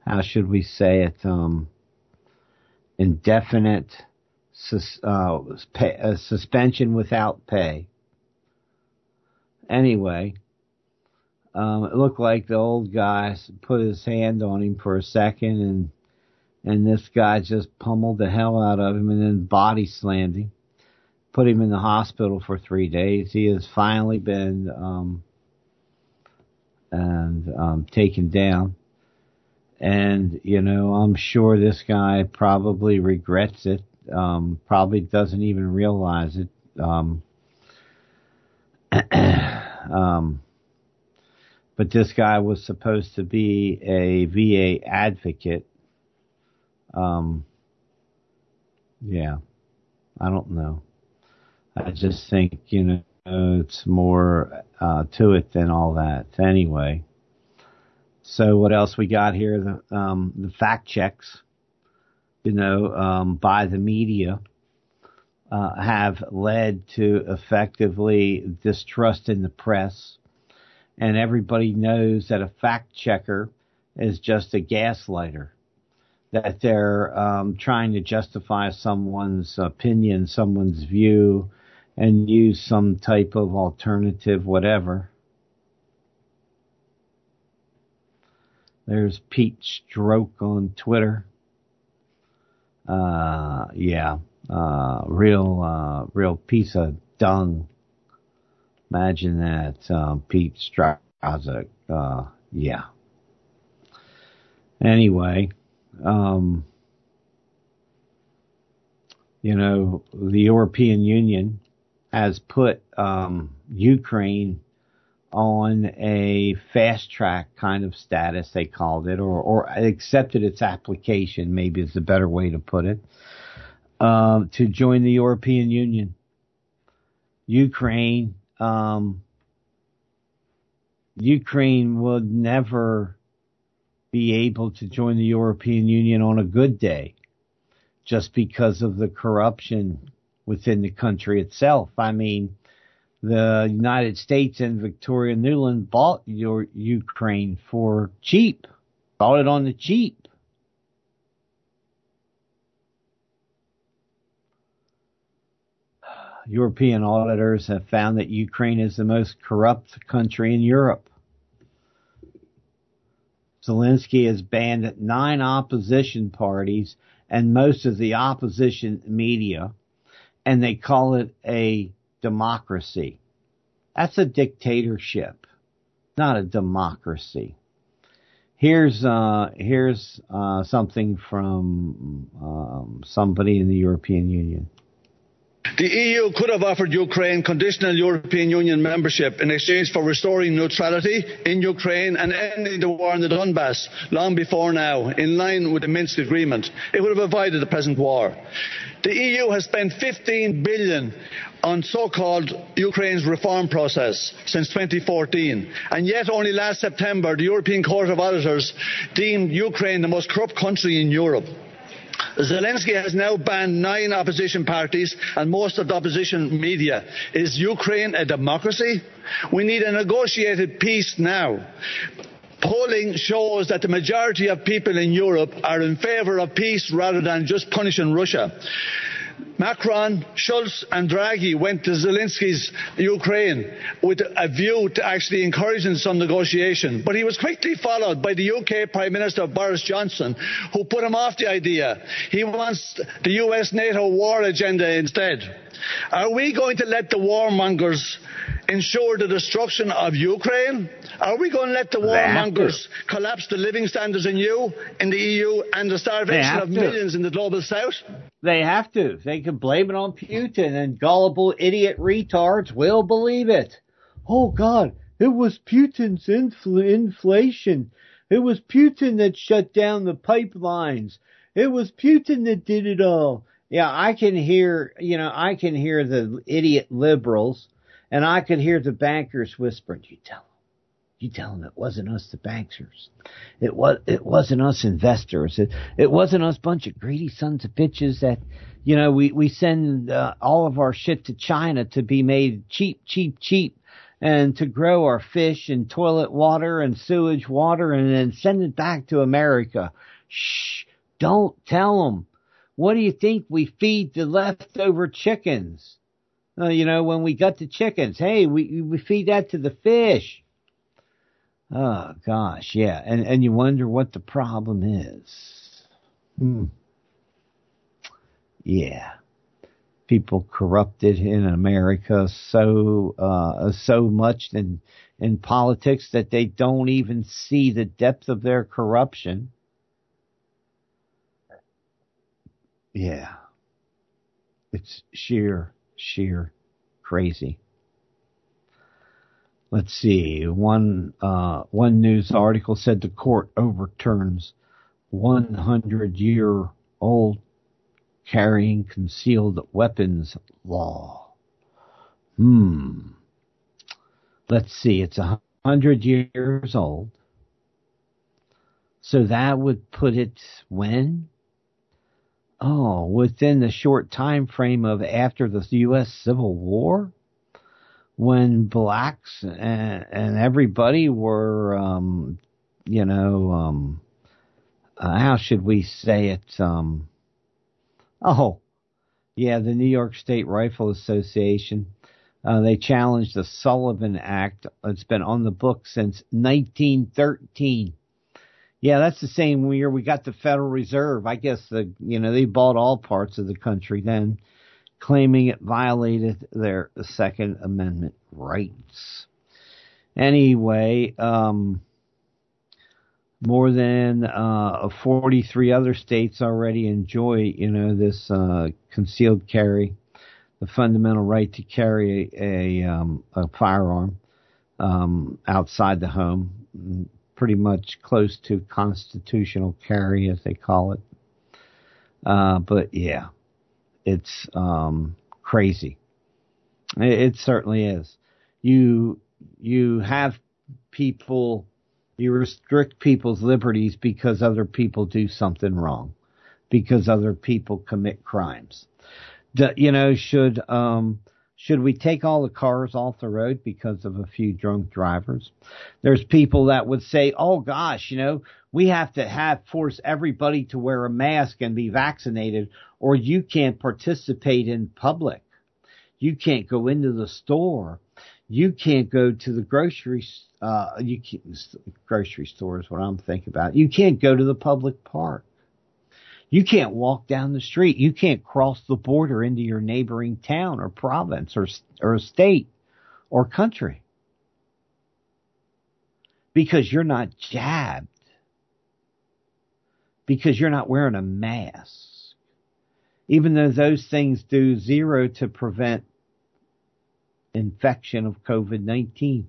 how should we say it, indefinite suspension without pay. Anyway, it looked like the old guy put his hand on him for a second, and this guy just pummeled the hell out of him and then body slammed him, put him in the hospital for 3 days. He has finally been taken down. And, you know, I'm sure this guy probably regrets it, probably doesn't even realize it. But this guy was supposed to be a VA advocate. Yeah, I don't know. I just think, you know, it's more to it than all that. Anyway. So what else we got here? The fact checks, you know, by the media, have led to effectively distrust in the press. And everybody knows that a fact checker is just a gaslighter, that they're trying to justify someone's opinion, someone's view, and use some type of alternative whatever. There's Pete Stroke on Twitter. Real piece of dung. Imagine that, Pete Stroke. Yeah. Anyway, you know, the European Union has put Ukraine on a fast track kind of status, they called it, or accepted its application, maybe is a better way to put it, to join the European Union. Ukraine would never be able to join the European Union on a good day, just because of the corruption within the country itself. I mean, the United States and Victoria Nuland bought your Ukraine for cheap. Bought it on the cheap. European auditors have found that Ukraine is the most corrupt country in Europe. Zelensky has banned 9 opposition parties and most of the opposition media, and they call it a democracy. That's a dictatorship, not a democracy. Here's something from somebody in the European Union. The EU could have offered Ukraine conditional European Union membership in exchange for restoring neutrality in Ukraine and ending the war in the Donbass long before now, in line with the Minsk agreement. It would have avoided the present war. The EU has spent 15 billion on so-called Ukraine's reform process since 2014, and yet only last September the European Court of Auditors deemed Ukraine the most corrupt country in Europe. Zelensky has now banned 9 opposition parties and most of the opposition media. Is Ukraine a democracy? We need a negotiated peace now. Polling shows that the majority of people in Europe are in favour of peace rather than just punishing Russia. Macron, Schulz and Draghi went to Zelensky's Ukraine with a view to actually encouraging some negotiation. But he was quickly followed by the UK Prime Minister Boris Johnson, who put him off the idea. He wants the US-NATO war agenda instead. Are we going to let the warmongers ensure the destruction of Ukraine? Are we going to let the warmongers collapse the living standards in the EU and the starvation of millions in the global south? They have to. They can blame it on Putin, and gullible idiot retards will believe it. Oh, God, it was Putin's inflation. It was Putin that shut down the pipelines. It was Putin that did it all. Yeah, I can hear the idiot liberals, and I could hear the bankers whispering, You tell them it wasn't us, the bankers. It wasn't us investors. It wasn't us bunch of greedy sons of bitches that, you know, we send all of our shit to China to be made cheap. and to grow our fish and toilet water and sewage water and then send it back to America. Shh, don't tell them. What do you think we feed the leftover chickens? When we got the chickens, hey, we feed that to the fish. Oh, gosh, yeah. And you wonder what the problem is. Yeah. People corrupted in America so much in politics that they don't even see the depth of their corruption. Yeah. It's sheer crazy. Let's see. One news article said the court overturns 100-year-old carrying concealed weapons law. Let's see. It's 100 years old. So that would put it when? Oh, within the short time frame of after the U.S. Civil War, when blacks and everybody were, how should we say it? The New York State Rifle Association, they challenged the Sullivan Act. It's been on the books since 1913. Yeah, that's the same year we got the Federal Reserve. I guess they bought all parts of the country then, claiming it violated their Second Amendment rights. Anyway, more than 43 other states already enjoy, this concealed carry, the fundamental right to carry a firearm outside the home. Pretty much close to constitutional carry, as they call it. But yeah, it's crazy. It certainly is. You have people, you restrict people's liberties because other people do something wrong, because other people commit crimes. Should we take all the cars off the road because of a few drunk drivers? There's people that would say, oh gosh, we have to force everybody to wear a mask and be vaccinated, or you can't participate in public. You can't go into the store. You can't go to the grocery store is what I'm thinking about. You can't go to the public park. You can't walk down the street. You can't cross the border into your neighboring town or province or state or country because you're not jabbed, because you're not wearing a mask, even though those things do zero to prevent infection of COVID-19.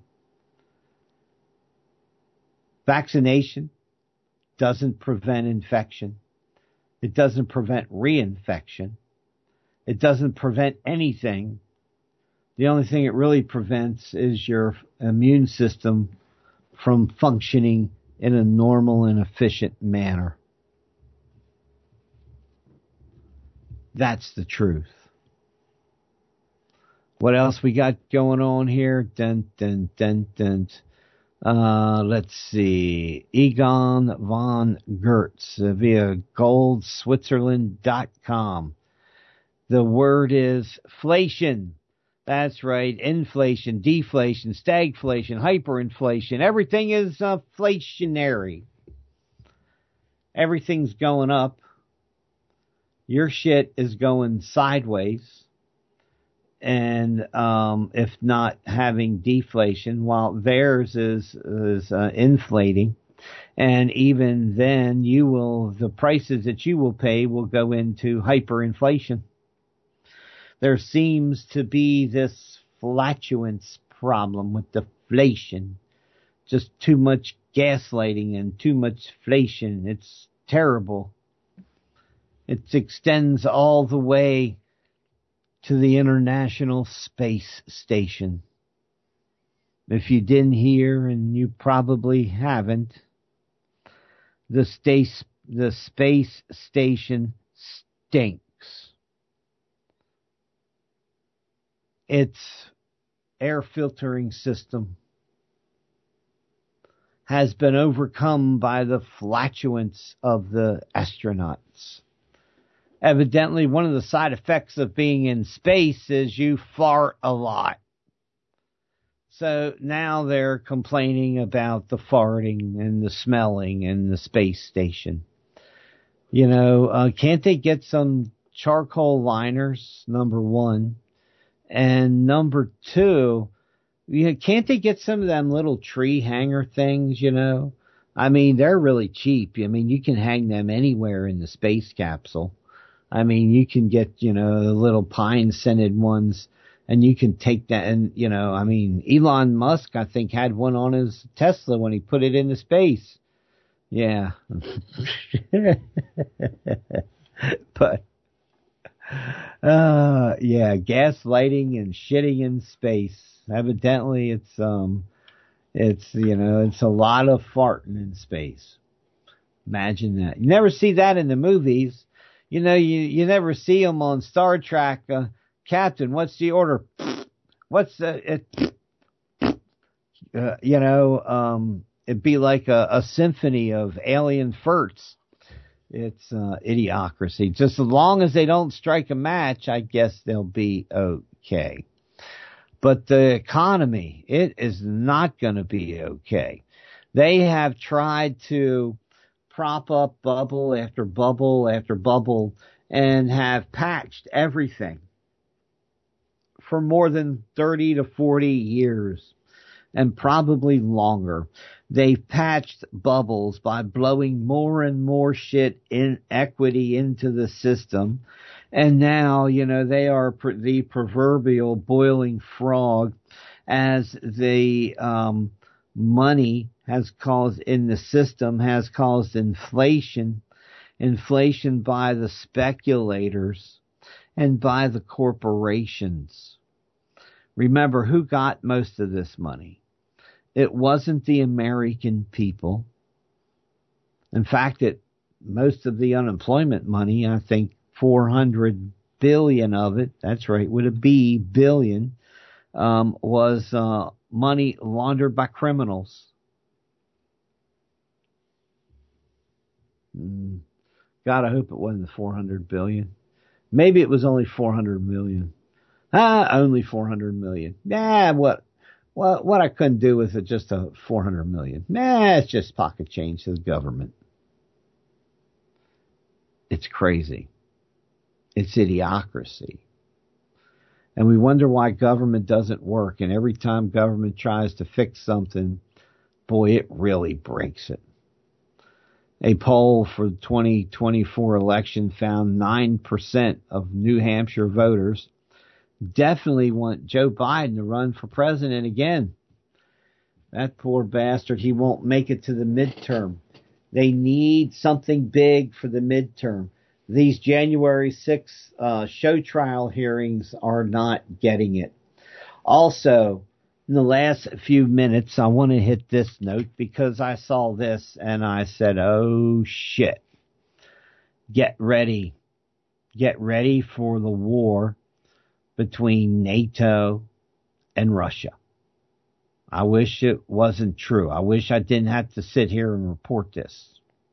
Vaccination doesn't prevent infection. It doesn't prevent reinfection. It doesn't prevent anything. The only thing it really prevents is your immune system from functioning in a normal and efficient manner. That's the truth. What else we got going on here? Let's see. Egon von Gertz via goldswitzerland.com. The word is inflation. That's right. Inflation, deflation, stagflation, hyperinflation. Everything is inflationary. Everything's going up. Your shit is going sideways. And if not having deflation, while theirs is inflating, and even then the prices that you will pay will go into hyperinflation. There seems to be this flatulence problem with deflation, just too much gaslighting and too much inflation. It's terrible. It extends all the way to the International Space Station. If you didn't hear, and you probably haven't, the space station stinks. It's air filtering system has been overcome by the flatulence of the astronauts. Evidently, one of the side effects of being in space is you fart a lot. So now they're complaining about the farting and the smelling in the space station. You know, can't they get some charcoal liners, number one? And number two, can't they get some of them little tree hanger things, you know? I mean, they're really cheap. I mean, you can hang them anywhere in the space capsule. I mean, you can get, you know, the little pine-scented ones, and you can take that and, you know, I mean, Elon Musk, I think, had one on his Tesla when he put it into space. Yeah. But, yeah, gaslighting and shitting in space. Evidently, it's, you know, it's a lot of farting in space. Imagine that. You never see that in the movies. You know, you never see them on Star Trek. Captain, what's the order? What's the, you know, it'd be like a symphony of alien farts. It's idiocracy. Just as long as they don't strike a match, I guess they'll be okay. But the economy, it is not going to be okay. They have tried to prop up bubble after bubble after bubble and have patched everything for more than 30 to 40 years and probably longer. They've patched bubbles by blowing more and more shit in equity into the system. And now, you know, they are the proverbial boiling frog as the money has caused in the system has caused inflation by the speculators and by the corporations. Remember, who got most of this money? It wasn't the American people. In fact, most of the unemployment money, I think 400 billion of it, that's right, with a B, billion, was money laundered by criminals. God, I hope it wasn't 400 billion. Maybe it was only 400 million. Only 400 million. What I couldn't do with it, just a 400 million. It's just pocket change to the government. It's crazy. It's idiocracy. And we wonder why government doesn't work. And every time government tries to fix something, boy, it really breaks it. A poll for the 2024 election found 9% of New Hampshire voters definitely want Joe Biden to run for president again. That poor bastard, he won't make it to the midterm. They need something big for the midterm. These January 6th show trial hearings are not getting it. Also, in the last few minutes, I want to hit this note because I saw this and I said, oh shit. Get ready. Get ready for the war between NATO and Russia. I wish it wasn't true. I wish I didn't have to sit here and report this.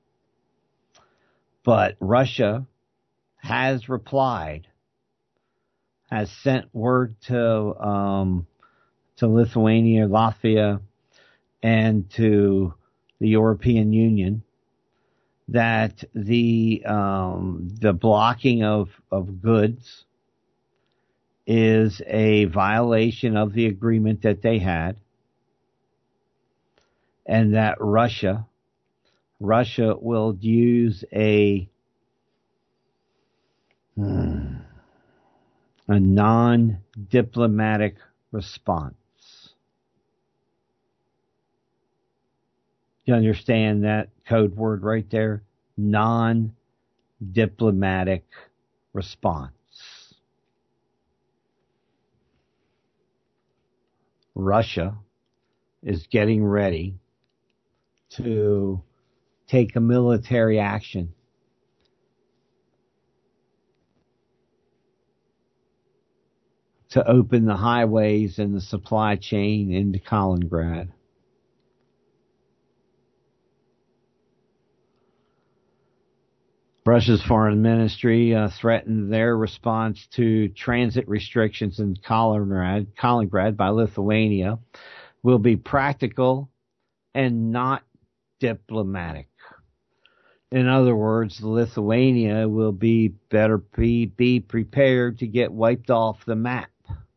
But Russia has replied, has sent word to Lithuania, Latvia, and to the European Union that the blocking of goods is a violation of the agreement that they had, and that Russia will use a non-diplomatic response. You understand that code word right there? Non-diplomatic response. Russia is getting ready to take a military action to open the highways and the supply chain into Kaliningrad. Russia's foreign ministry threatened their response to transit restrictions in Kaliningrad by Lithuania will be practical and not diplomatic. In other words, Lithuania will be prepared to get wiped off the map.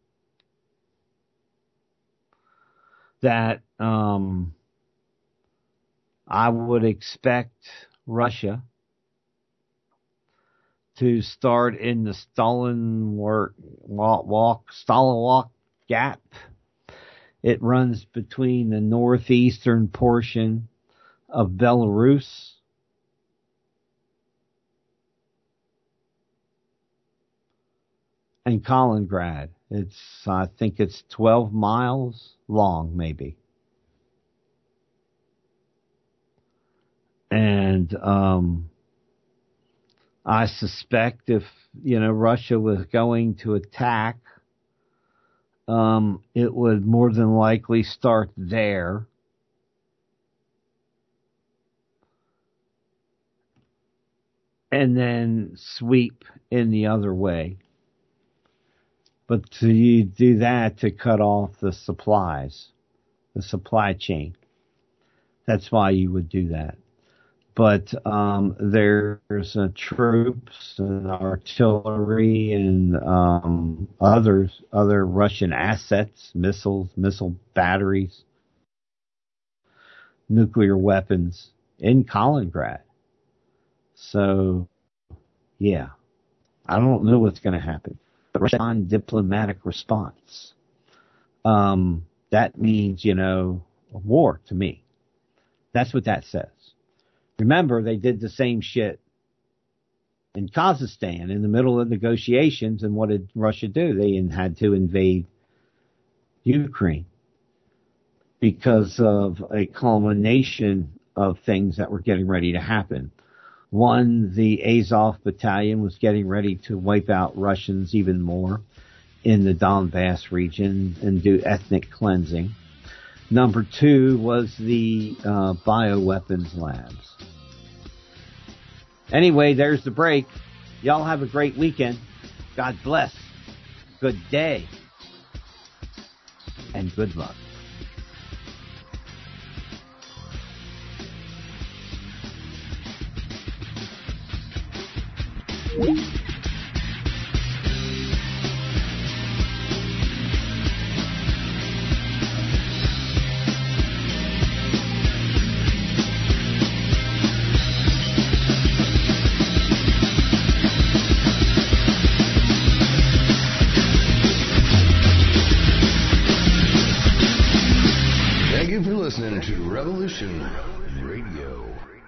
That I would expect Russia to start in the Stalinwalk Gap. It runs between the northeastern portion of Belarus and Kaliningrad. I think it's 12 miles long, maybe. And I suspect if, Russia was going to attack, it would more than likely start there. And then sweep in the other way. But you do that to cut off the supplies, the supply chain. That's why you would do that. But there's troops and artillery and other Russian assets, missiles, missile batteries, nuclear weapons in Kaliningrad. So, yeah, I don't know what's going to happen. But Russian diplomatic response, that means, a war to me. That's what that says. Remember, they did the same shit in Kazakhstan in the middle of negotiations, and what did Russia do? They had to invade Ukraine because of a culmination of things that were getting ready to happen. One, the Azov battalion was getting ready to wipe out Russians even more in the Donbass region and do ethnic cleansing. Number two was the bioweapons labs. Anyway, there's the break. Y'all have a great weekend. God bless. Good day. And good luck. Listening to Revolution Radio.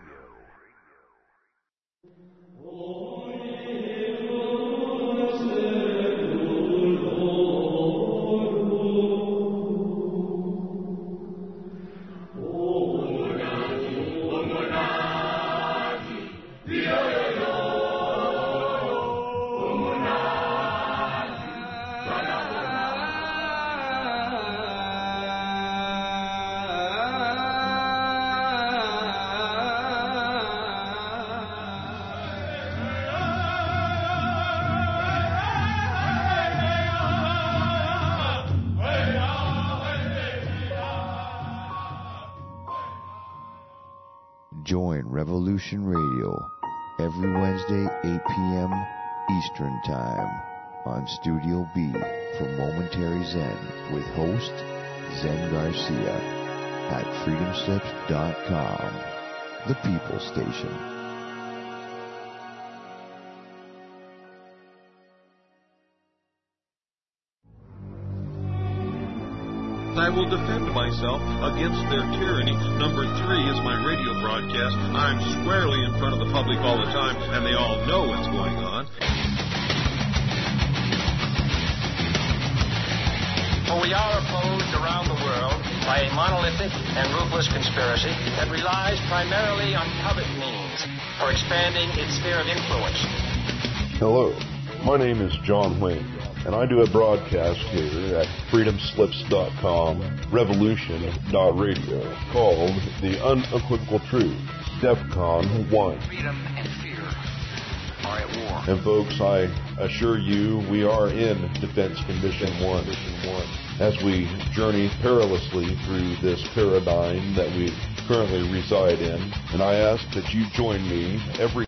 Join Revolution Radio every Wednesday, 8 p.m. Eastern Time on Studio B for Momentary Zen with host Zen Garcia at freedomslips.com, the People Station. I will defend myself against their tyranny. Number 3 is my radio broadcast. I'm squarely in front of the public all the time, and they all know what's going on. For we are opposed around the world by a monolithic and ruthless conspiracy that relies primarily on covert means for expanding its sphere of influence. Hello, my name is John Wayne. And I do a broadcast here at freedomslips.com, revolution.radio, called The Unequivocal Truth, DEFCON 1. Freedom and fear are at war. And folks, I assure you, we are in Defense Condition 1 as we journey perilously through this paradigm that we currently reside in. And I ask that you join me every